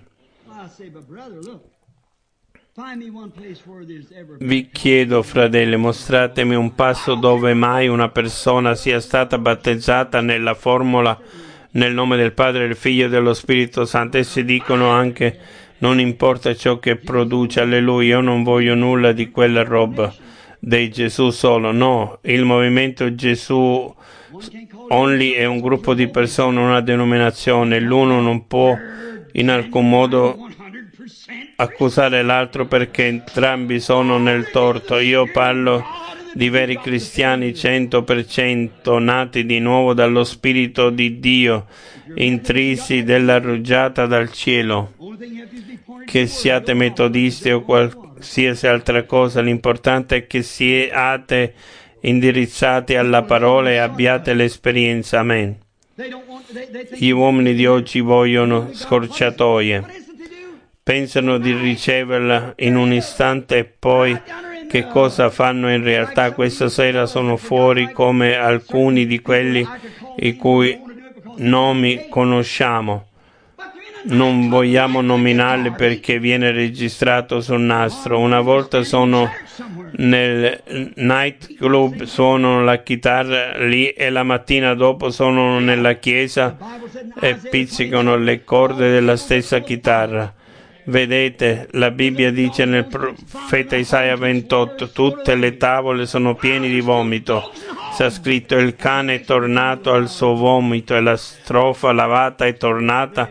Vi chiedo, fratelli, mostratemi un passo dove mai una persona sia stata battezzata nella formula nel nome del Padre, del Figlio e dello Spirito Santo. Essi dicono anche: non importa ciò che produce, alleluia, io non voglio nulla di quella roba dei Gesù solo. No, il movimento Gesù Only è un gruppo di persone, una denominazione. L'uno non può in alcun modo accusare l'altro perché entrambi sono nel torto. Io parlo di veri cristiani cento per cento, nati di nuovo dallo Spirito di Dio, intrisi della rugiada dal cielo. Che siate metodisti o qualsiasi altra cosa, l'importante è che siate indirizzati alla parola e abbiate l'esperienza. Amen. Gli uomini di oggi vogliono scorciatoie, pensano di riceverla in un istante e poi che cosa fanno in realtà? Questa sera sono fuori come alcuni di quelli i cui nomi conosciamo. Non vogliamo nominarli perché viene registrato sul nastro. Una volta sono nel night club, suonano la chitarra lì e la mattina dopo sono nella chiesa e pizzicano le corde della stessa chitarra. Vedete, la Bibbia dice nel profeta Isaia ventotto: tutte le tavole sono piene di vomito. Sta scritto: il cane è tornato al suo vomito, e la strofa lavata è tornata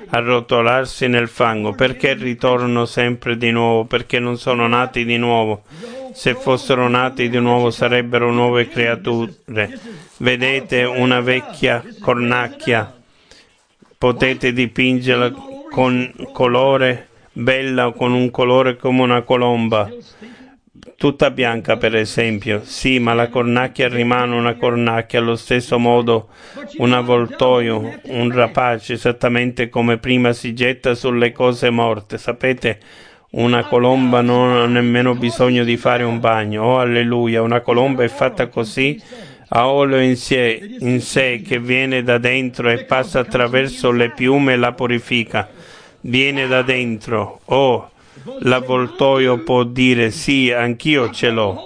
arrotolarsi nel fango. Perché ritorno sempre di nuovo? Perché non sono nati di nuovo. Se fossero nati di nuovo sarebbero nuove creature. Vedete una vecchia cornacchia, potete dipingerla con colore bella o con un colore come una colomba, tutta bianca per esempio. Sì, ma la cornacchia rimane una cornacchia. Allo stesso modo un avvoltoio, un rapace, esattamente come prima si getta sulle cose morte. Sapete, una colomba non ha nemmeno bisogno di fare un bagno. Oh alleluia, una colomba è fatta così, ha olio in sé, in sé che viene da dentro e passa attraverso le piume e la purifica. Viene da dentro. Oh, l'avvoltoio può dire sì, anch'io ce l'ho.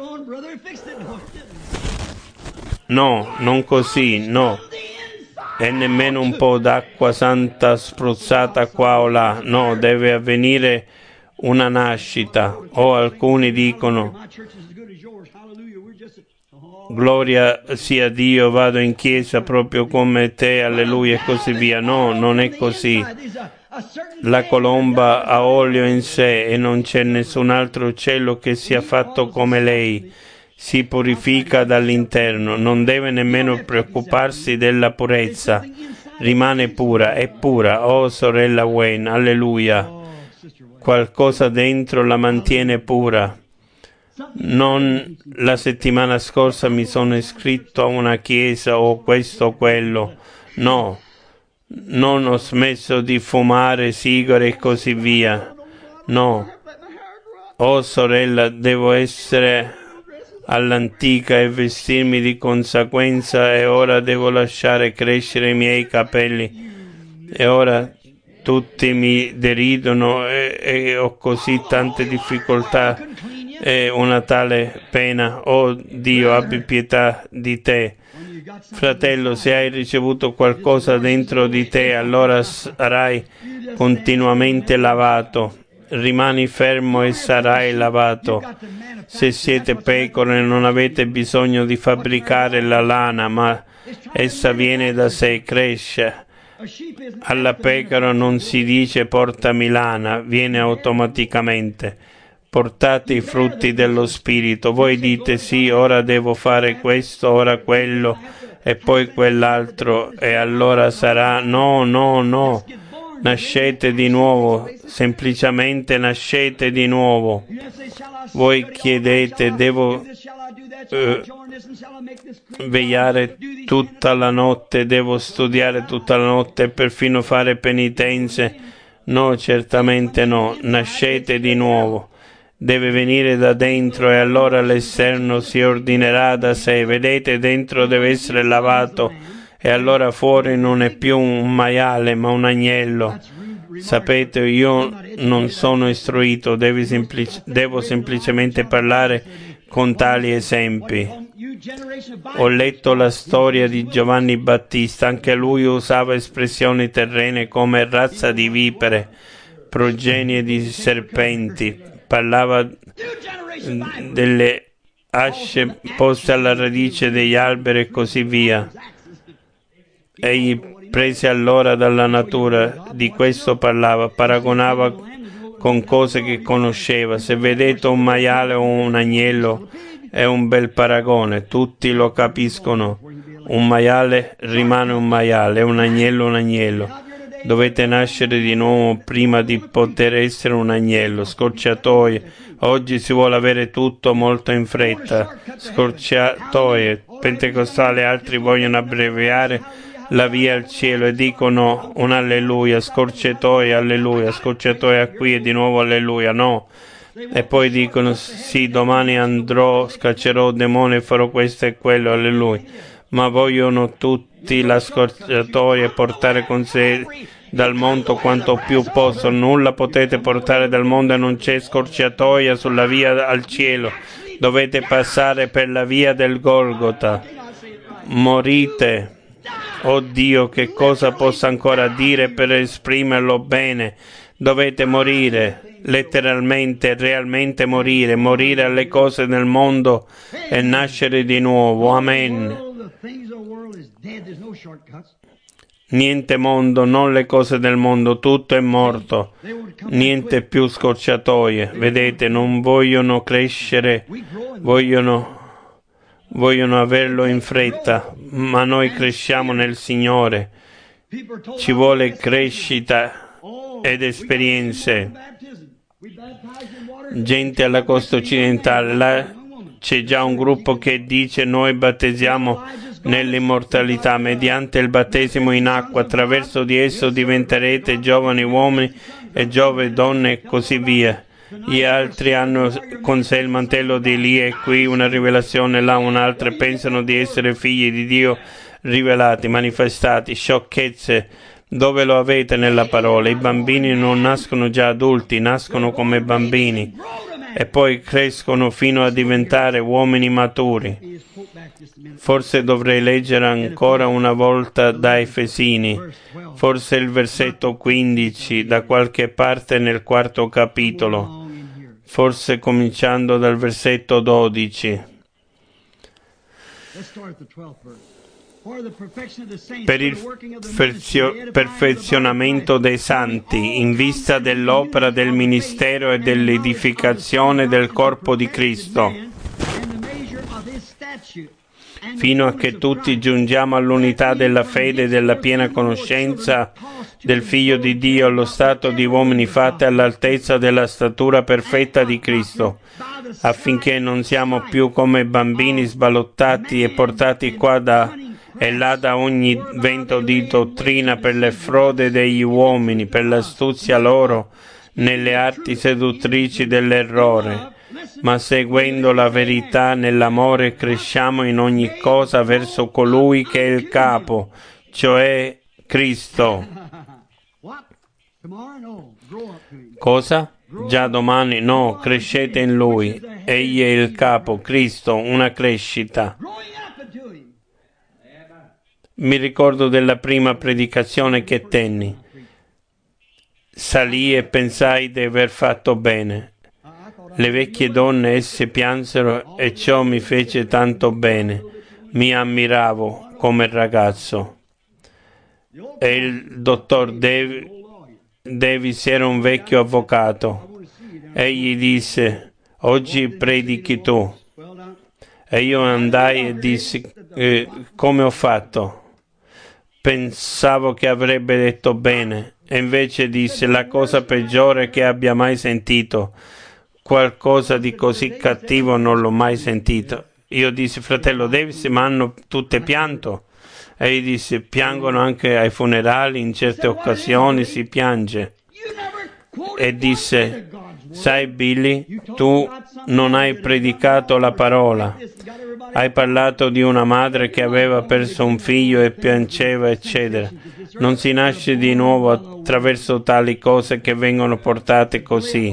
No, non così, no. E nemmeno un po' d'acqua santa spruzzata qua o là. No, deve avvenire una nascita. O alcuni dicono: gloria sia Dio, vado in chiesa proprio come te, alleluia, e così via. No, non è così. La colomba ha olio in sé e non c'è nessun altro uccello che sia fatto come lei. Si purifica dall'interno, non deve nemmeno preoccuparsi della purezza. Rimane pura, è pura. Oh sorella Wayne, alleluia. Qualcosa dentro la mantiene pura. Non la settimana scorsa mi sono iscritto a una chiesa o questo o quello. No. Non ho smesso di fumare sigari e così via. No. Oh sorella, devo essere all'antica e vestirmi di conseguenza, e ora devo lasciare crescere i miei capelli, e ora tutti mi deridono e, e ho così tante difficoltà e una tale pena. Oh Dio, abbi pietà di te. Fratello, se hai ricevuto qualcosa dentro di te, allora sarai continuamente lavato. Rimani fermo e sarai lavato. Se siete pecore non avete bisogno di fabbricare la lana, ma essa viene da sé, cresce. Alla pecora non si dice portami lana, viene automaticamente. Portate i frutti dello Spirito. Voi dite sì, ora devo fare questo, ora quello e poi quell'altro, e allora sarà. No, no, no. Nascete di nuovo, semplicemente nascete di nuovo. Voi chiedete, devo eh, vegliare tutta la notte, devo studiare tutta la notte e perfino fare penitenze. No, certamente no. Nascete di nuovo. Deve venire da dentro e allora l'esterno si ordinerà da sé. Vedete, dentro deve essere lavato e allora fuori non è più un maiale ma un agnello. Sapete, io non sono istruito, devo, semplic- devo semplicemente parlare con tali esempi. Ho letto la storia di Giovanni Battista, anche lui usava espressioni terrene come razza di vipere, progenie di serpenti, parlava delle asce poste alla radice degli alberi e così via. Egli prese allora dalla natura, di questo parlava, paragonava con cose che conosceva. Se vedete un maiale o un agnello è un bel paragone, tutti lo capiscono. Un maiale rimane un maiale, un agnello un agnello. Dovete nascere di nuovo prima di poter essere un agnello. Scorciatoie. Oggi si vuole avere tutto molto in fretta. Scorciatoie. Pentecostali, altri vogliono abbreviare la via al cielo e dicono un alleluia. Scorciatoie, alleluia. Scorciatoie qui e di nuovo alleluia. No. E poi dicono sì, domani andrò, scaccerò demoni e farò questo e quello, alleluia. Ma vogliono tutti la scorciatoia e portare con sé dal mondo quanto più possono. Nulla potete portare dal mondo e non c'è scorciatoia sulla via al cielo. Dovete passare per la via del Golgota. Morite. Oh Dio, che cosa posso ancora dire per esprimerlo bene? Dovete morire, letteralmente, realmente morire, morire alle cose del mondo e nascere di nuovo. Amen. Niente mondo, non le cose del mondo, tutto è morto. Niente più scorciatoie. Vedete, non vogliono crescere, vogliono, vogliono averlo in fretta, ma noi cresciamo nel Signore. Ci vuole crescita ed esperienze. Gente alla costa occidentale, là c'è già un gruppo che dice noi battesiamo nell'immortalità mediante il battesimo in acqua, attraverso di esso diventerete giovani uomini e giovani donne e così via. Gli altri hanno con sé il mantello di Elia e qui una rivelazione, là un'altra, pensano di essere figli di Dio rivelati, manifestati, sciocchezze. Dove lo avete nella parola? I bambini non nascono già adulti, nascono come bambini e poi crescono fino a diventare uomini maturi. Forse dovrei leggere ancora una volta da Efesini, forse il versetto quindici, da qualche parte nel quarto capitolo, forse cominciando dal versetto dodici. Per il ferzio, perfezionamento dei santi, in vista dell'opera del ministero e dell'edificazione del corpo di Cristo, fino a che tutti giungiamo all'unità della fede e della piena conoscenza del Figlio di Dio, allo stato di uomini fatti all'altezza della statura perfetta di Cristo, affinché non siamo più come bambini sballottati e portati qua da e là da ogni vento di dottrina per le frode degli uomini, per l'astuzia loro nelle arti seduttrici dell'errore, ma seguendo la verità nell'amore cresciamo in ogni cosa verso colui che è il capo, cioè Cristo. Cosa? Già domani? No, crescete in Lui. Egli è il capo, Cristo, una crescita. Mi ricordo della prima predicazione che tenni. Salì e pensai di aver fatto bene. Le vecchie donne esse piansero e ciò mi fece tanto bene. Mi ammiravo come ragazzo. E il dottor Dav- Davis era un vecchio avvocato. Egli disse, oggi predichi tu. E io andai e dissi, eh, come ho fatto? Pensavo che avrebbe detto bene, e invece disse la cosa peggiore che abbia mai sentito. Qualcosa di così cattivo non l'ho mai sentito. Io dissi, fratello Davis, ma hanno tutte pianto? E egli disse, piangono anche ai funerali, in certe occasioni si piange. E disse, sai Billy, tu non hai predicato la parola. Hai parlato di una madre che aveva perso un figlio e piangeva, eccetera. Non si nasce di nuovo attraverso tali cose che vengono portate così.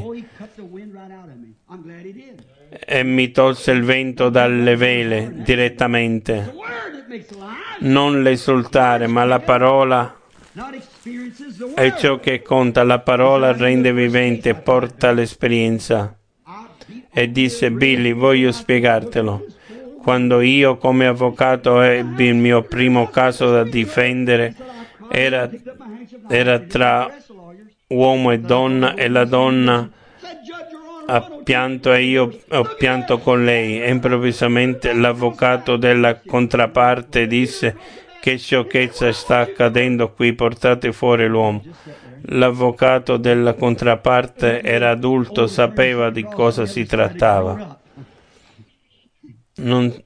E mi tolse il vento dalle vele direttamente. Non l'esultare, ma la parola è ciò che conta. La parola rende vivente e porta l'esperienza. E disse, Billy, voglio spiegartelo. Quando io come avvocato ebbi il mio primo caso da difendere, era, era tra uomo e donna, e la donna ha pianto e io ho pianto con lei. E improvvisamente l'avvocato della contraparte disse, che sciocchezza sta accadendo qui, portate fuori l'uomo. L'avvocato della contraparte era adulto, sapeva di cosa si trattava. Non,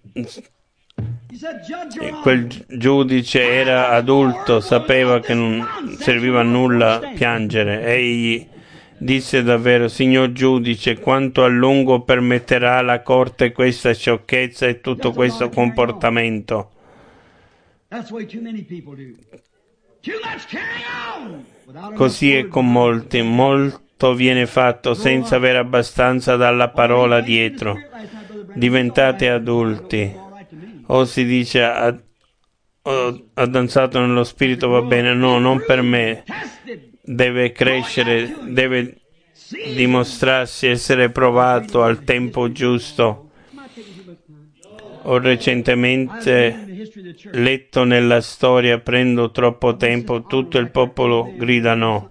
quel giudice era adulto, sapeva che non serviva a nulla piangere. Egli disse davvero, signor giudice, quanto a lungo permetterà la corte questa sciocchezza e tutto questo comportamento? Così è con molti, molto viene fatto senza avere abbastanza dalla parola dietro. Diventate adulti. O si dice ha, ho, ha danzato nello spirito, va bene, no, non per me. Deve crescere, deve dimostrarsi essere provato al tempo giusto. Ho recentemente letto nella storia prendo troppo tempo, tutto il popolo grida no.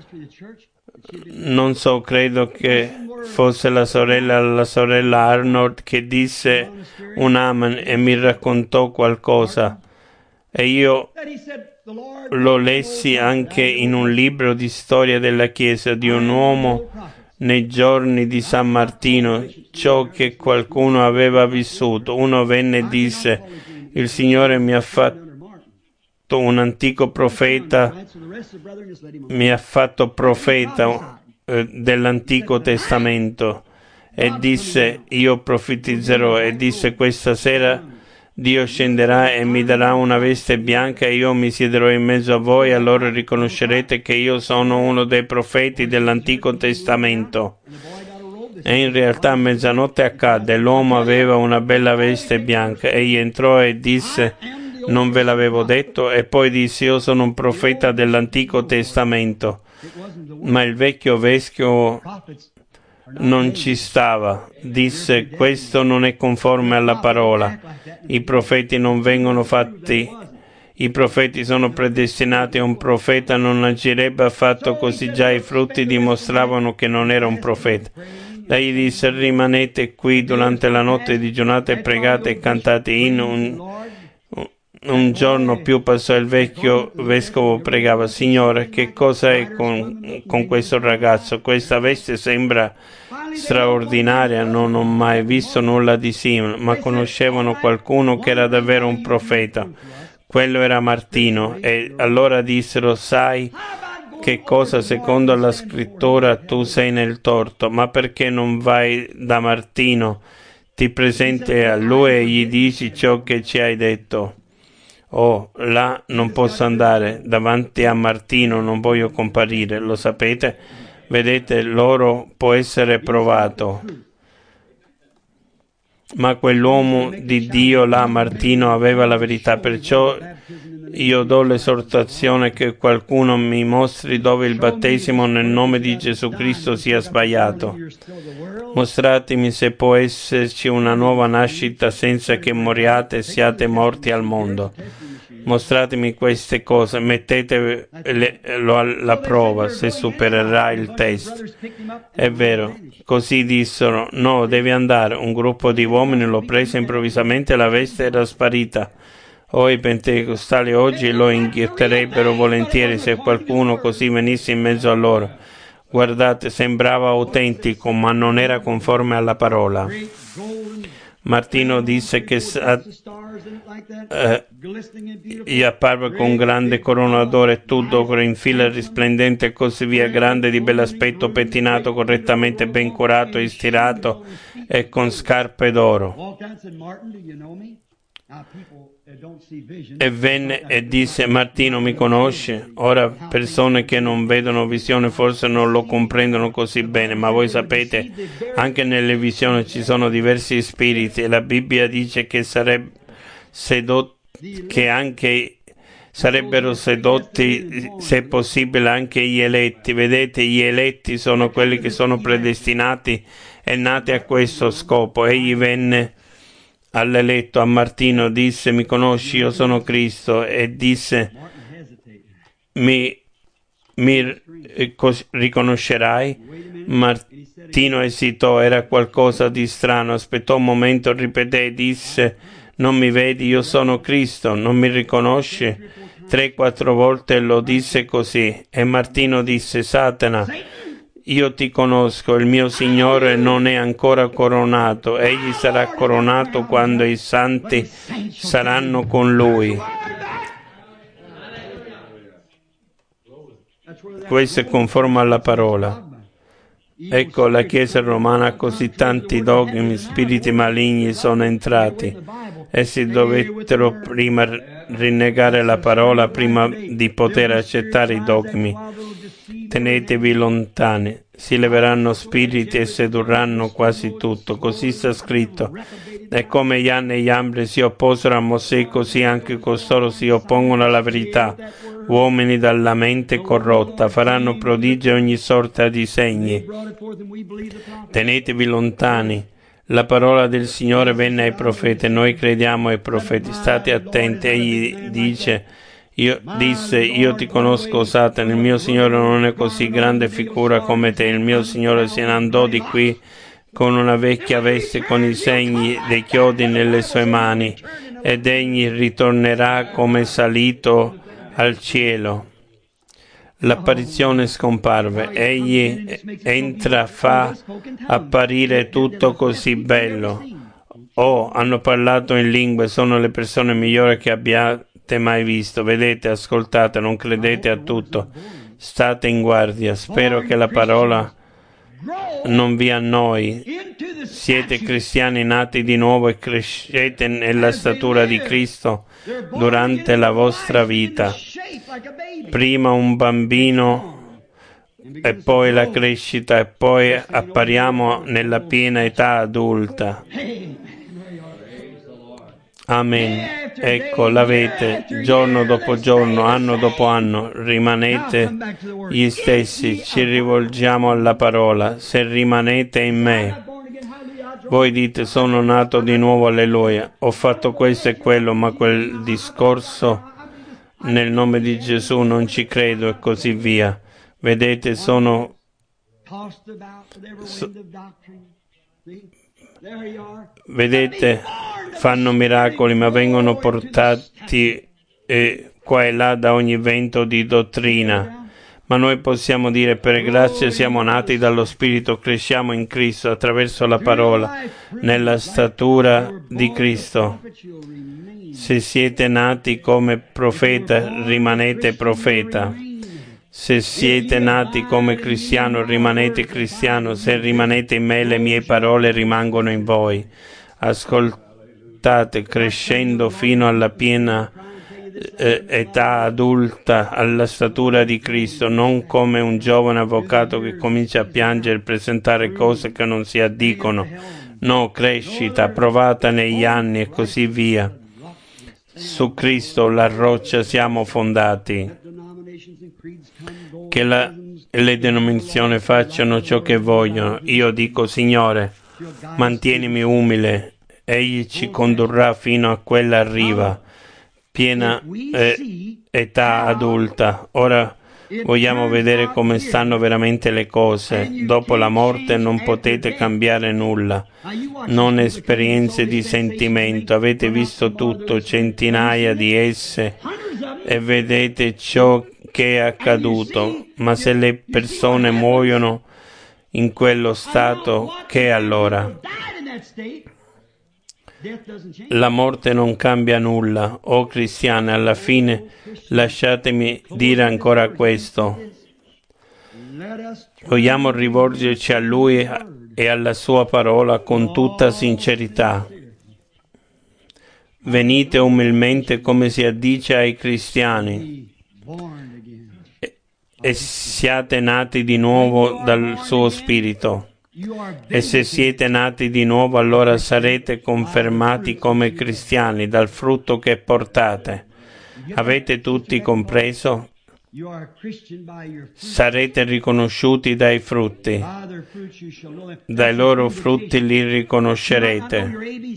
Non so, credo che fosse la sorella, la sorella Arnold che disse un amen e mi raccontò qualcosa. E io lo lessi anche in un libro di storia della Chiesa di un uomo nei giorni di San Martino, ciò che qualcuno aveva vissuto. Uno venne e disse: il Signore mi ha fatto un antico profeta, mi ha fatto profeta eh, dell'Antico Testamento, e disse: io profetizzerò, e disse: questa sera Dio scenderà e mi darà una veste bianca e io mi siederò in mezzo a voi, allora riconoscerete che io sono uno dei profeti dell'Antico Testamento. E in realtà a mezzanotte accadde, l'uomo aveva una bella veste bianca. Egli entrò e disse: non ve l'avevo detto? E poi disse: io sono un profeta dell'Antico Testamento. Ma il vecchio vescovo non ci stava. Disse: questo non è conforme alla parola. I profeti non vengono fatti. I profeti sono predestinati. Un profeta non agirebbe affatto così. Già i frutti dimostravano che non era un profeta. Egli disse: rimanete qui durante la notte, digiunate, pregate e cantate in un Un giorno più passò, il vecchio vescovo pregava: Signore, che cosa è con, con questo ragazzo? Questa veste sembra straordinaria, non ho mai visto nulla di simile. Ma conoscevano qualcuno che era davvero un profeta. Quello era Martino. E allora dissero: sai che cosa, secondo la scrittura tu sei nel torto, ma perché non vai da Martino, ti presenti a lui e gli dici ciò che ci hai detto? Oh, là non posso andare, davanti a Martino non voglio comparire, lo sapete? Vedete, l'oro può essere provato. Ma quell'uomo di Dio là, Martino, aveva la verità, perciò io do l'esortazione che qualcuno mi mostri dove il battesimo nel nome di Gesù Cristo sia sbagliato. Mostratemi se può esserci una nuova nascita senza che moriate e siate morti al mondo. Mostratemi queste cose, mettetelo alla prova se supererà il test. È vero, così dissero: no, devi andare. Un gruppo di uomini lo prese improvvisamente e la veste era sparita. Oh, i pentecostali oggi lo inghiotterebbero volentieri se qualcuno così venisse in mezzo a loro. Guardate, sembrava autentico, ma non era conforme alla parola. Martino disse che eh, gli apparve con grande corona d'oro, tutto in fila risplendente e così via, grande di bell'aspetto, pettinato correttamente, ben curato, stirato e con scarpe d'oro. E venne e disse: Martino, mi conosci? Ora persone che non vedono visione forse non lo comprendono così bene, ma voi sapete, anche nelle visioni ci sono diversi spiriti e la Bibbia dice che sarebbe sedotti, che anche sarebbero sedotti, se possibile, anche gli eletti. Vedete, gli eletti sono quelli che sono predestinati e nati a questo scopo. Egli venne all'eletto, a Martino, disse: mi conosci, io sono Cristo, e disse: mi, mi riconoscerai? Martino esitò, era qualcosa di strano, aspettò un momento, ripeté e disse: non mi vedi, io sono Cristo, non mi riconosci? Tre, quattro volte lo disse così, e Martino disse: Satana, io ti conosco, il mio Signore non è ancora coronato, egli sarà coronato quando i santi saranno con lui. Questo è conforme alla parola. Ecco, la Chiesa romana ha così tanti dogmi, spiriti maligni sono entrati. Essi dovettero prima rinnegare la parola prima di poter accettare i dogmi. Tenetevi lontani, si leveranno spiriti e sedurranno quasi tutto. Così sta scritto. E come Ianne e Iambre si opposero a Mosè, così anche costoro si oppongono alla verità. Uomini dalla mente corrotta, faranno prodigi e ogni sorta di segni. Tenetevi lontani. La parola del Signore venne ai profeti, noi crediamo ai profeti. State attenti, egli dice, io, disse, io ti conosco, Satana, il mio Signore non è così grande figura come te, il mio Signore se ne andò di qui con una vecchia veste con i segni dei chiodi nelle sue mani, ed egli ritornerà come salito al cielo. L'apparizione scomparve, egli entra, fa apparire tutto così bello. Oh, hanno parlato in lingue, sono le persone migliori che abbiate mai visto. Vedete, ascoltate, non credete a tutto. State in guardia, spero che la parola non vi annoi. Siete cristiani nati di nuovo e crescete nella statura di Cristo durante la vostra vita. Prima un bambino e poi la crescita e poi appariamo nella piena età adulta. Amen. Ecco, l'avete, giorno dopo giorno, anno dopo anno, rimanete gli stessi, ci rivolgiamo alla parola, se rimanete in me. Voi dite, sono nato di nuovo, alleluia, ho fatto questo e quello, ma quel discorso nel nome di Gesù non ci credo e così via. Vedete, sono... So, vedete, fanno miracoli, ma vengono portati eh, qua e là da ogni vento di dottrina. Ma noi possiamo dire, per grazia siamo nati dallo Spirito, cresciamo in Cristo attraverso la parola, nella statura di Cristo. Se siete nati come profeta, rimanete profeta. Se siete nati come cristiano, rimanete cristiano. Se rimanete in me, le mie parole rimangono in voi. Ascoltate, crescendo fino alla piena eh, età adulta, alla statura di Cristo, non come un giovane avvocato che comincia a piangere e presentare cose che non si addicono. No, crescita, provata negli anni e così via. Su Cristo, la roccia, siamo fondati. Che la, le denominazioni facciano ciò che vogliono. Io dico, Signore, mantienimi umile. Egli ci condurrà fino a quella riva, piena eh, età adulta. Ora vogliamo vedere come stanno veramente le cose. Dopo la morte non potete cambiare nulla. Non esperienze di sentimento. Avete visto tutto, centinaia di esse, e vedete ciò che è accaduto. Ma se le persone muoiono in quello stato, che allora? La morte non cambia nulla. Oh cristiani, alla fine lasciatemi dire ancora questo. Vogliamo rivolgerci a Lui e alla Sua parola con tutta sincerità. Venite umilmente come si addice ai cristiani e, e siate nati di nuovo dal suo Spirito. E se siete nati di nuovo, allora sarete confermati come cristiani dal frutto che portate. Avete tutti compreso? Sarete riconosciuti dai frutti. Dai loro frutti li riconoscerete.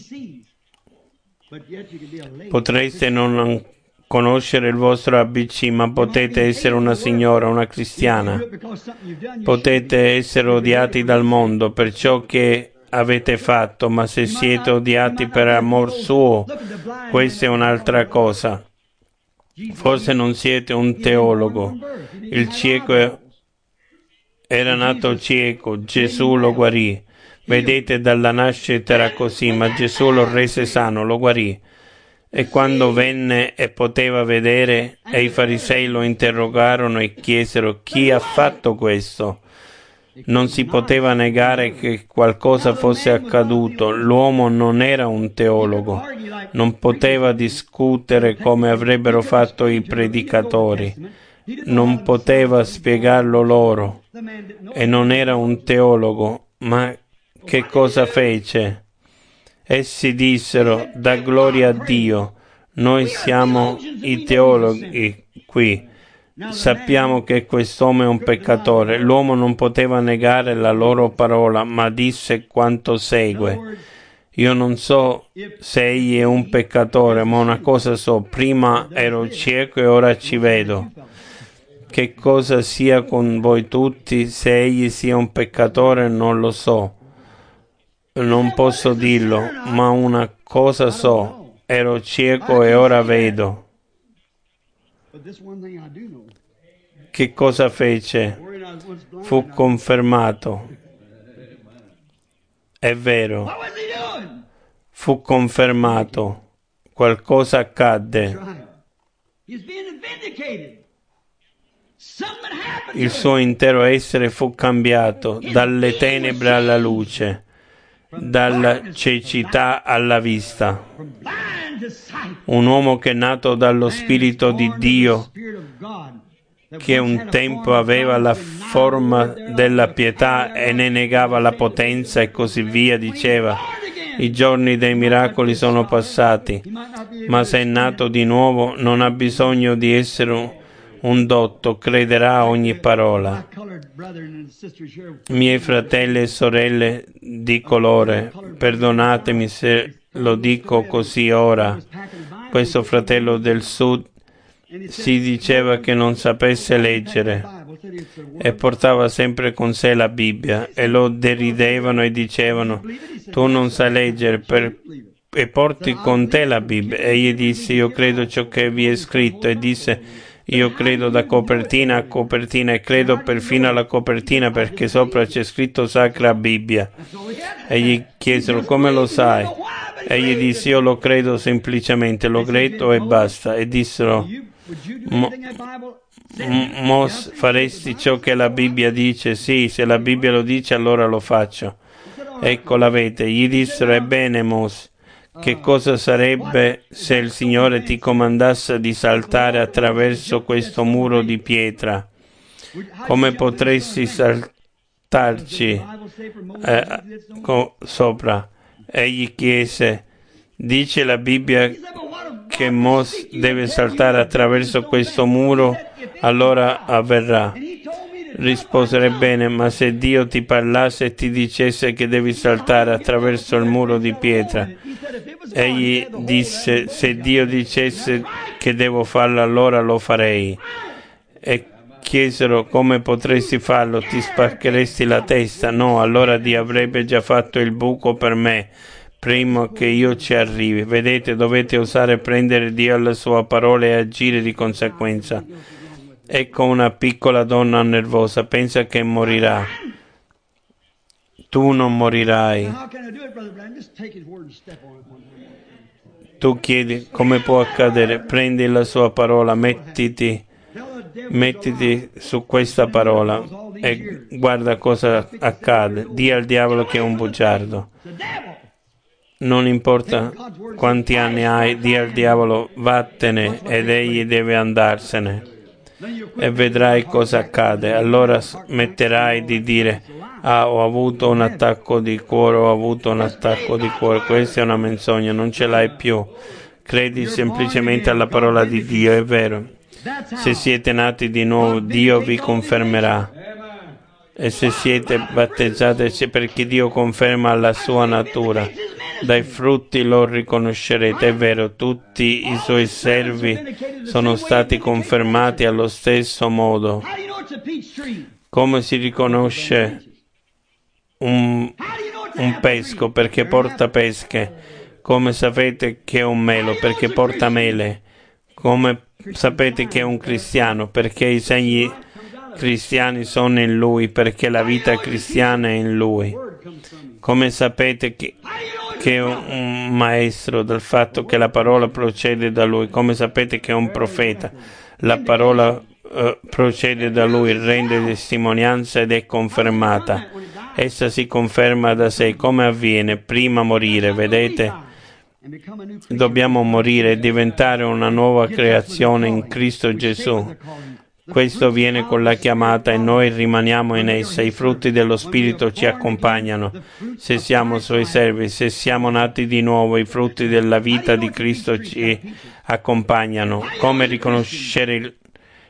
Potreste non conoscere il vostro A B C, ma potete essere una signora, una cristiana. Potete essere odiati dal mondo per ciò che avete fatto, ma se siete odiati per amor suo, questa è un'altra cosa. Forse non siete un teologo. Il cieco era nato cieco, Gesù lo guarì. Vedete, dalla nascita era così, ma Gesù lo rese sano, lo guarì. E quando venne e poteva vedere, e i farisei lo interrogarono e chiesero: chi ha fatto questo? Non si poteva negare che qualcosa fosse accaduto. L'uomo non era un teologo, non poteva discutere come avrebbero fatto i predicatori, non poteva spiegarlo loro, e non era un teologo. Ma che cosa fece? Essi dissero: dà gloria a Dio, noi siamo i teologhi qui. Sappiamo che quest'uomo è un peccatore. L'uomo non poteva negare la loro parola, ma disse quanto segue. Io non so se egli è un peccatore, ma una cosa so, prima ero cieco e ora ci vedo. Che cosa sia con voi tutti, se egli sia un peccatore non lo so. Non posso dirlo, ma una cosa so, ero cieco e ora vedo. Che cosa fece? Fu confermato. È vero. Fu confermato. Qualcosa accadde. Il suo intero essere fu cambiato dalle tenebre alla luce, dalla cecità alla vista. Un uomo che è nato dallo Spirito di Dio, che un tempo aveva la forma della pietà e ne negava la potenza e così via, diceva: i giorni dei miracoli sono passati, ma se è nato di nuovo non ha bisogno di essere un, un dotto, crederà a ogni parola. Miei fratelli e sorelle di colore, perdonatemi se lo dico così ora, questo fratello del sud si diceva che non sapesse leggere e portava sempre con sé la Bibbia e lo deridevano e dicevano: tu non sai leggere per... e porti con te la Bibbia. E egli disse: io credo ciò che vi è scritto, e disse: io credo da copertina a copertina e credo perfino alla copertina perché sopra c'è scritto Sacra Bibbia. E gli chiesero: come lo sai? E gli disse: io lo credo semplicemente, lo credo e basta. E dissero: Mo, mo faresti ciò che la Bibbia dice? Sì, se la Bibbia lo dice allora lo faccio. Ecco, l'avete. Gli dissero: ebbene, Mos, che cosa sarebbe se il Signore ti comandasse di saltare attraverso questo muro di pietra? Come potresti saltarci eh, co- sopra? Egli chiese: dice la Bibbia che Mos deve saltare attraverso questo muro, allora avverrà. Rispose: bene, ma se Dio ti parlasse e ti dicesse che devi saltare attraverso il muro di pietra? Egli disse: se Dio dicesse che devo farlo, allora lo farei. E chiesero: come potresti farlo? Ti spaccheresti la testa? No, allora Dio avrebbe già fatto il buco per me prima che io ci arrivi. Vedete, dovete osare prendere Dio alla sua parola e agire di conseguenza. Ecco una piccola donna nervosa, pensa che morirà. Tu non morirai. Tu chiedi: come può accadere? Prendi la sua parola, mettiti, mettiti su questa parola e guarda cosa accade. Dì al diavolo che è un bugiardo. Non importa quanti anni hai, dì al diavolo: vattene, ed egli deve andarsene. E vedrai cosa accade. Allora smetterai di dire: ah, ho avuto un attacco di cuore, ho avuto un attacco di cuore. Questa è una menzogna, non ce l'hai più. Credi semplicemente alla parola di Dio, è vero. Se siete nati di nuovo, Dio vi confermerà. E se siete battezzati, perché Dio conferma la sua natura. Dai frutti lo riconoscerete, è vero, tutti i suoi servi sono stati confermati allo stesso modo. Come si riconosce un, un pesco? Perché porta pesche. Come sapete che è un melo? Perché porta mele. Come sapete che è un cristiano? Perché i segni cristiani sono in lui, perché la vita cristiana è in lui. Come sapete che che è un maestro? Dal fatto che la parola procede da lui. Come sapete che è un profeta? La parola uh, procede da lui, rende testimonianza ed è confermata. Essa si conferma da sé. Come avviene? Prima morire, vedete? Dobbiamo morire e diventare una nuova creazione in Cristo Gesù. Questo viene con la chiamata e noi rimaniamo in essa. I frutti dello Spirito ci accompagnano. Se siamo suoi servi, se siamo nati di nuovo, i frutti della vita di Cristo ci accompagnano. Come riconoscere il,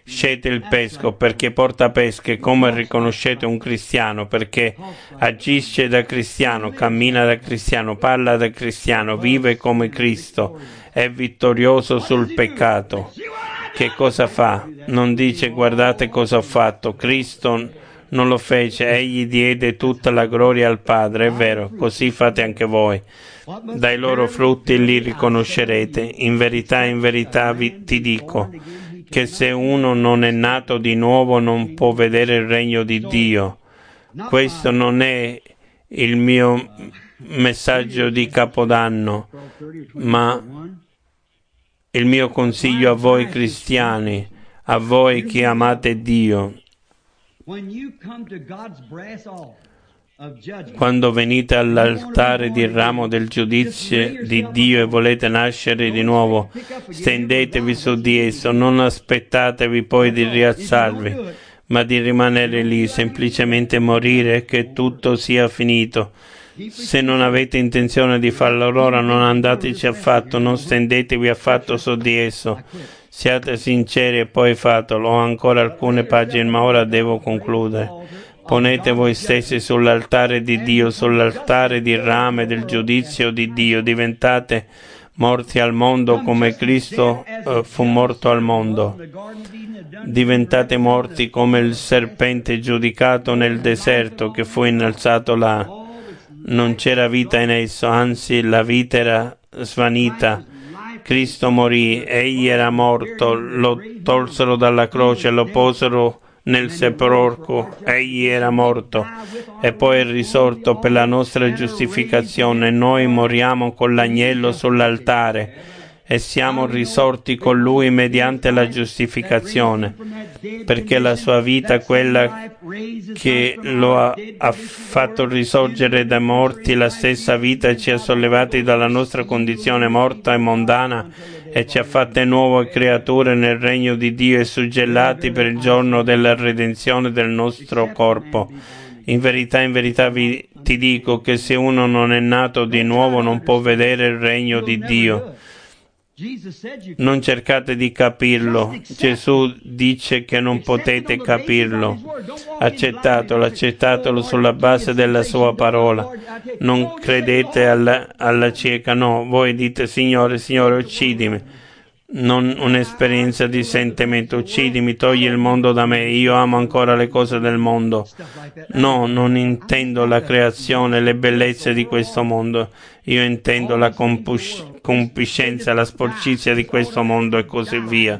scete il pesco perché porta pesche, come riconoscete un cristiano, perché agisce da cristiano, cammina da cristiano, parla da cristiano, vive come Cristo, è vittorioso sul peccato. Che cosa fa? Non dice guardate cosa ho fatto. Cristo non lo fece, egli diede tutta la gloria al Padre, è vero, così fate anche voi. Dai loro frutti li riconoscerete. In verità, in verità vi, ti dico che se uno non è nato di nuovo non può vedere il regno di Dio. Questo non è il mio messaggio di Capodanno, ma il mio consiglio a voi cristiani, a voi che amate Dio. Quando venite all'altare di ramo del giudizio di Dio e volete nascere di nuovo, stendetevi su di esso, non aspettatevi poi di rialzarvi, ma di rimanere lì, semplicemente morire e che tutto sia finito. Se non avete intenzione di farlo ora, non andateci affatto, non stendetevi affatto su di esso. Siate sinceri e poi fatelo. Ho ancora alcune pagine, ma ora devo concludere. Ponete voi stessi sull'altare di Dio, sull'altare di rame del giudizio di Dio. Diventate morti al mondo come Cristo eh, fu morto al mondo. Diventate morti come il serpente giudicato nel deserto che fu innalzato là. Non c'era vita in esso, anzi la vita era svanita. Cristo morì, egli era morto, lo tolsero dalla croce, lo posero nel sepolcro, egli era morto e poi è risorto per la nostra giustificazione. Noi moriamo con l'agnello sull'altare e siamo risorti con lui mediante la giustificazione, perché la sua vita, quella che lo ha, ha fatto risorgere dai morti, la stessa vita ci ha sollevati dalla nostra condizione morta e mondana e ci ha fatte nuove creature nel regno di Dio e suggellati per il giorno della redenzione del nostro corpo. In verità, in verità vi, ti dico che se uno non è nato di nuovo non può vedere il regno di Dio. Non cercate di capirlo. Gesù dice che non potete capirlo. Accettatelo, accettatelo sulla base della sua parola. Non credete alla, alla cieca, no. Voi dite, Signore, Signore, uccidimi. Non un'esperienza di sentimento, uccidimi, togli il mondo da me, io amo ancora le cose del mondo. No, non intendo la creazione, le bellezze di questo mondo. Io intendo la compus- concupiscenza, la sporcizia di questo mondo e così via.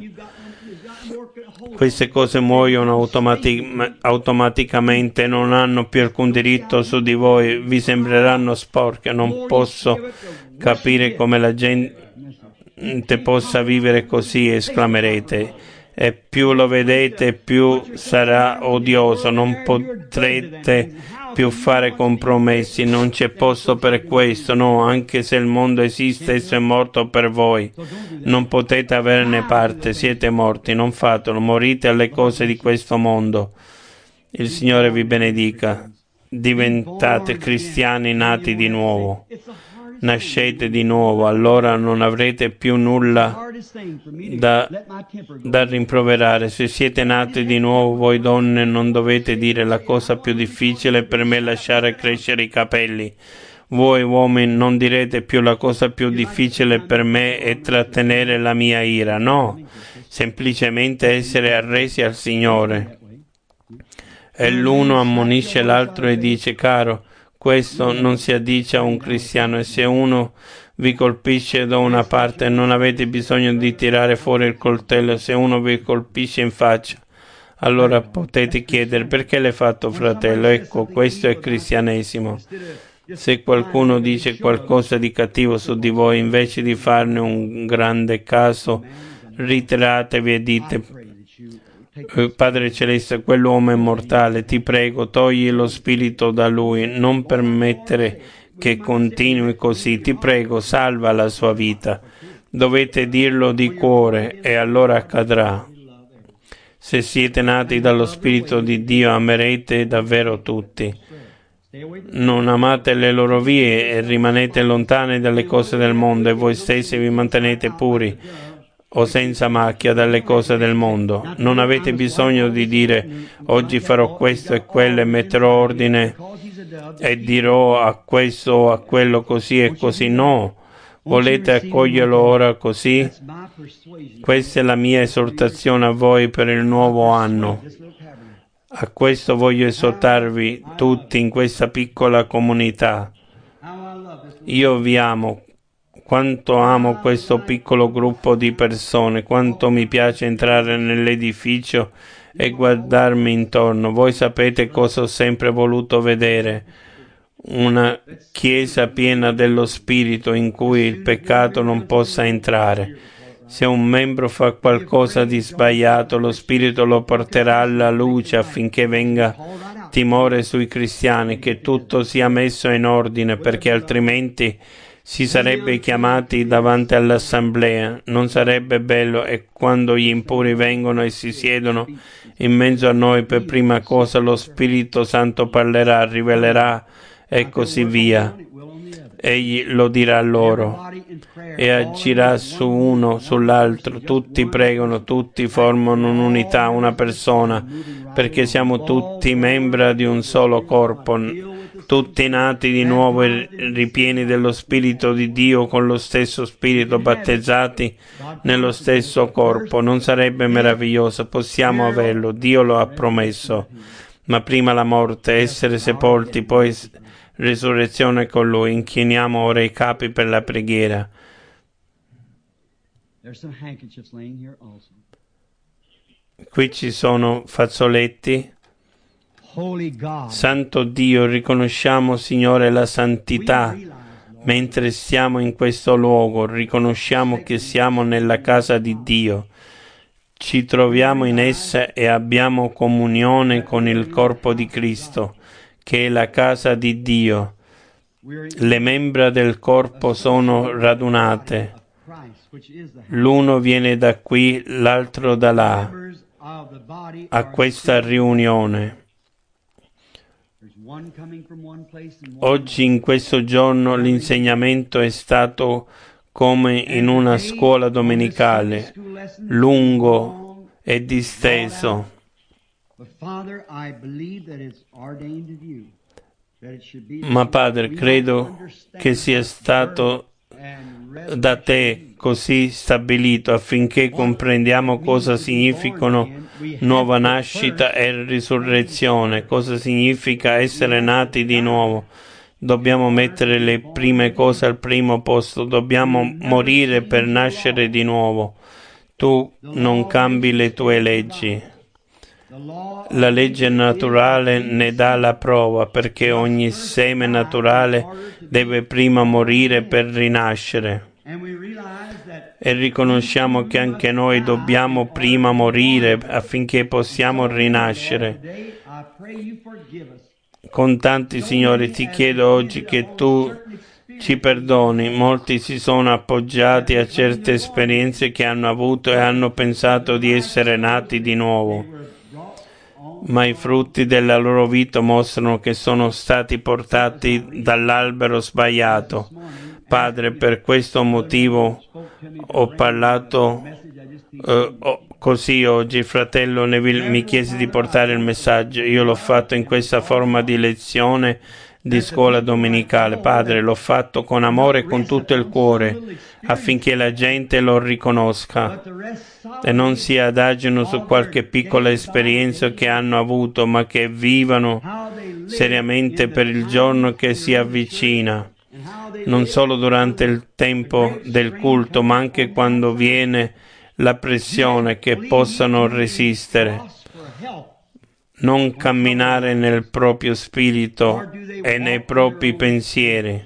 Queste cose muoiono automatic- automaticamente, non hanno più alcun diritto su di voi, vi sembreranno sporche. Non posso capire come la gente possa vivere così, esclamerete. E più lo vedete, più sarà odioso. Non potrete più fare compromessi, non c'è posto per questo, no, anche se il mondo esiste, esso è morto per voi. Non potete averne parte, siete morti, non fatelo, morite alle cose di questo mondo. Il Signore vi benedica. Diventate cristiani nati di nuovo. Nascete di nuovo, allora non avrete più nulla da, da rimproverare. Se siete nati di nuovo, voi donne non dovete dire la cosa più difficile per me è lasciare crescere i capelli. Voi uomini non direte più la cosa più difficile per me è trattenere la mia ira. No, semplicemente essere arresi al Signore. E l'uno ammonisce l'altro e dice, caro, questo non si addice a un cristiano, e se uno vi colpisce da una parte non avete bisogno di tirare fuori il coltello. Se uno vi colpisce in faccia, allora potete chiedere, perché l'hai fatto, fratello? Ecco, questo è cristianesimo. Se qualcuno dice qualcosa di cattivo su di voi, invece di farne un grande caso, ritiratevi e dite, Padre Celeste, quell'uomo è mortale, ti prego, togli lo spirito da lui, non permettere che continui così, ti prego, salva la sua vita. Dovete dirlo di cuore e allora accadrà. Se siete nati dallo Spirito di Dio, amerete davvero tutti. Non amate le loro vie e rimanete lontani dalle cose del mondo e voi stessi vi mantenete puri. o senza macchia dalle cose del mondo. Non avete bisogno di dire oggi farò questo e quello e metterò ordine e dirò a questo o a quello così e così. No, volete accoglierlo ora così? Questa è la mia esortazione a voi per il nuovo anno. A questo voglio esortarvi tutti in questa piccola comunità. Io vi amo. Quanto amo questo piccolo gruppo di persone, quanto mi piace entrare nell'edificio e guardarmi intorno. Voi sapete cosa ho sempre voluto vedere: una chiesa piena dello Spirito in cui il peccato non possa entrare. Se un membro fa qualcosa di sbagliato, lo Spirito lo porterà alla luce affinché venga timore sui cristiani, che tutto sia messo in ordine, perché altrimenti si sarebbe chiamati davanti all'assemblea. Non sarebbe bello. E quando gli impuri vengono e si siedono in mezzo a noi, per prima cosa lo Spirito Santo parlerà, rivelerà e così via. Egli lo dirà loro e agirà su uno, sull'altro. Tutti pregano, tutti formano un'unità, una persona, perché siamo tutti membri di un solo corpo, tutti nati di nuovo e ripieni dello Spirito di Dio, con lo stesso Spirito, battezzati nello stesso corpo. Non sarebbe meraviglioso? Possiamo averlo, Dio lo ha promesso. Ma prima la morte, essere sepolti, poi risurrezione con Lui. Inchiniamo ora i capi per la preghiera. Qui ci sono fazzoletti. Santo Dio, riconosciamo, Signore, la santità mentre siamo in questo luogo. Riconosciamo che siamo nella casa di Dio. Ci troviamo in essa e abbiamo comunione con il corpo di Cristo, che è la casa di Dio. Le membra del corpo sono radunate. L'uno viene da qui, l'altro da là, a questa riunione. Oggi, in questo giorno, l'insegnamento è stato come in una scuola domenicale, lungo e disteso. Ma Padre, credo che sia stato da te così stabilito affinché comprendiamo cosa significano nuova nascita e risurrezione, cosa significa essere nati di nuovo. Dobbiamo mettere le prime cose al primo posto, dobbiamo morire per nascere di nuovo. Tu non cambi le tue leggi. La legge naturale ne dà la prova, perché ogni seme naturale deve prima morire per rinascere. E riconosciamo che anche noi dobbiamo prima morire affinché possiamo rinascere. Con tanti, Signore, ti chiedo oggi che tu ci perdoni. Molti si sono appoggiati a certe esperienze che hanno avuto e hanno pensato di essere nati di nuovo, ma i frutti della loro vita mostrano che sono stati portati dall'albero sbagliato. Padre, per questo motivo ho parlato eh, oh, così oggi. Il fratello Neville mi chiese di portare il messaggio. Io l'ho fatto in questa forma di lezione di scuola domenicale. Padre, l'ho fatto con amore e con tutto il cuore, affinché la gente lo riconosca e non si adagino su qualche piccola esperienza che hanno avuto, ma che vivano seriamente per il giorno che si avvicina, non solo durante il tempo del culto, ma anche quando viene la pressione, che possano resistere, non camminare nel proprio spirito e nei propri pensieri.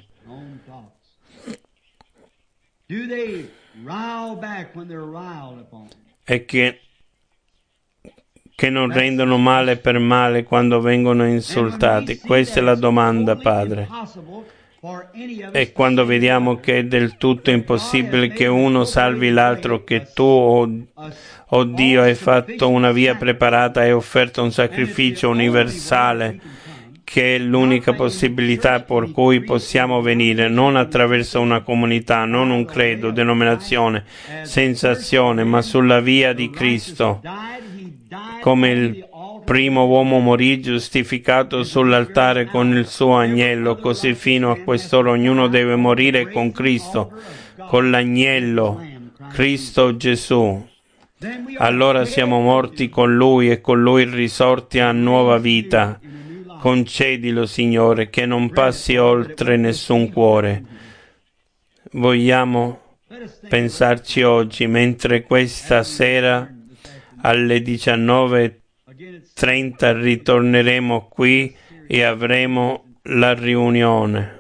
E che, che non rendono male per male quando vengono insultati. Questa è la domanda, Padre. E quando vediamo che è del tutto impossibile che uno salvi l'altro, che tu, oh, oh Dio, hai fatto una via preparata, hai offerto un sacrificio universale che è l'unica possibilità per cui possiamo venire, non attraverso una comunità, non un credo, denominazione, sensazione, ma sulla via di Cristo, come il primo uomo morì giustificato sull'altare con il suo agnello, così fino a quest'ora ognuno deve morire con Cristo, con l'agnello, Cristo Gesù. Allora siamo morti con Lui e con Lui risorti a nuova vita. Concedilo, Signore, che non passi oltre nessun cuore. Vogliamo pensarci oggi, mentre questa sera alle diciannove e trenta ritorneremo qui e avremo la riunione.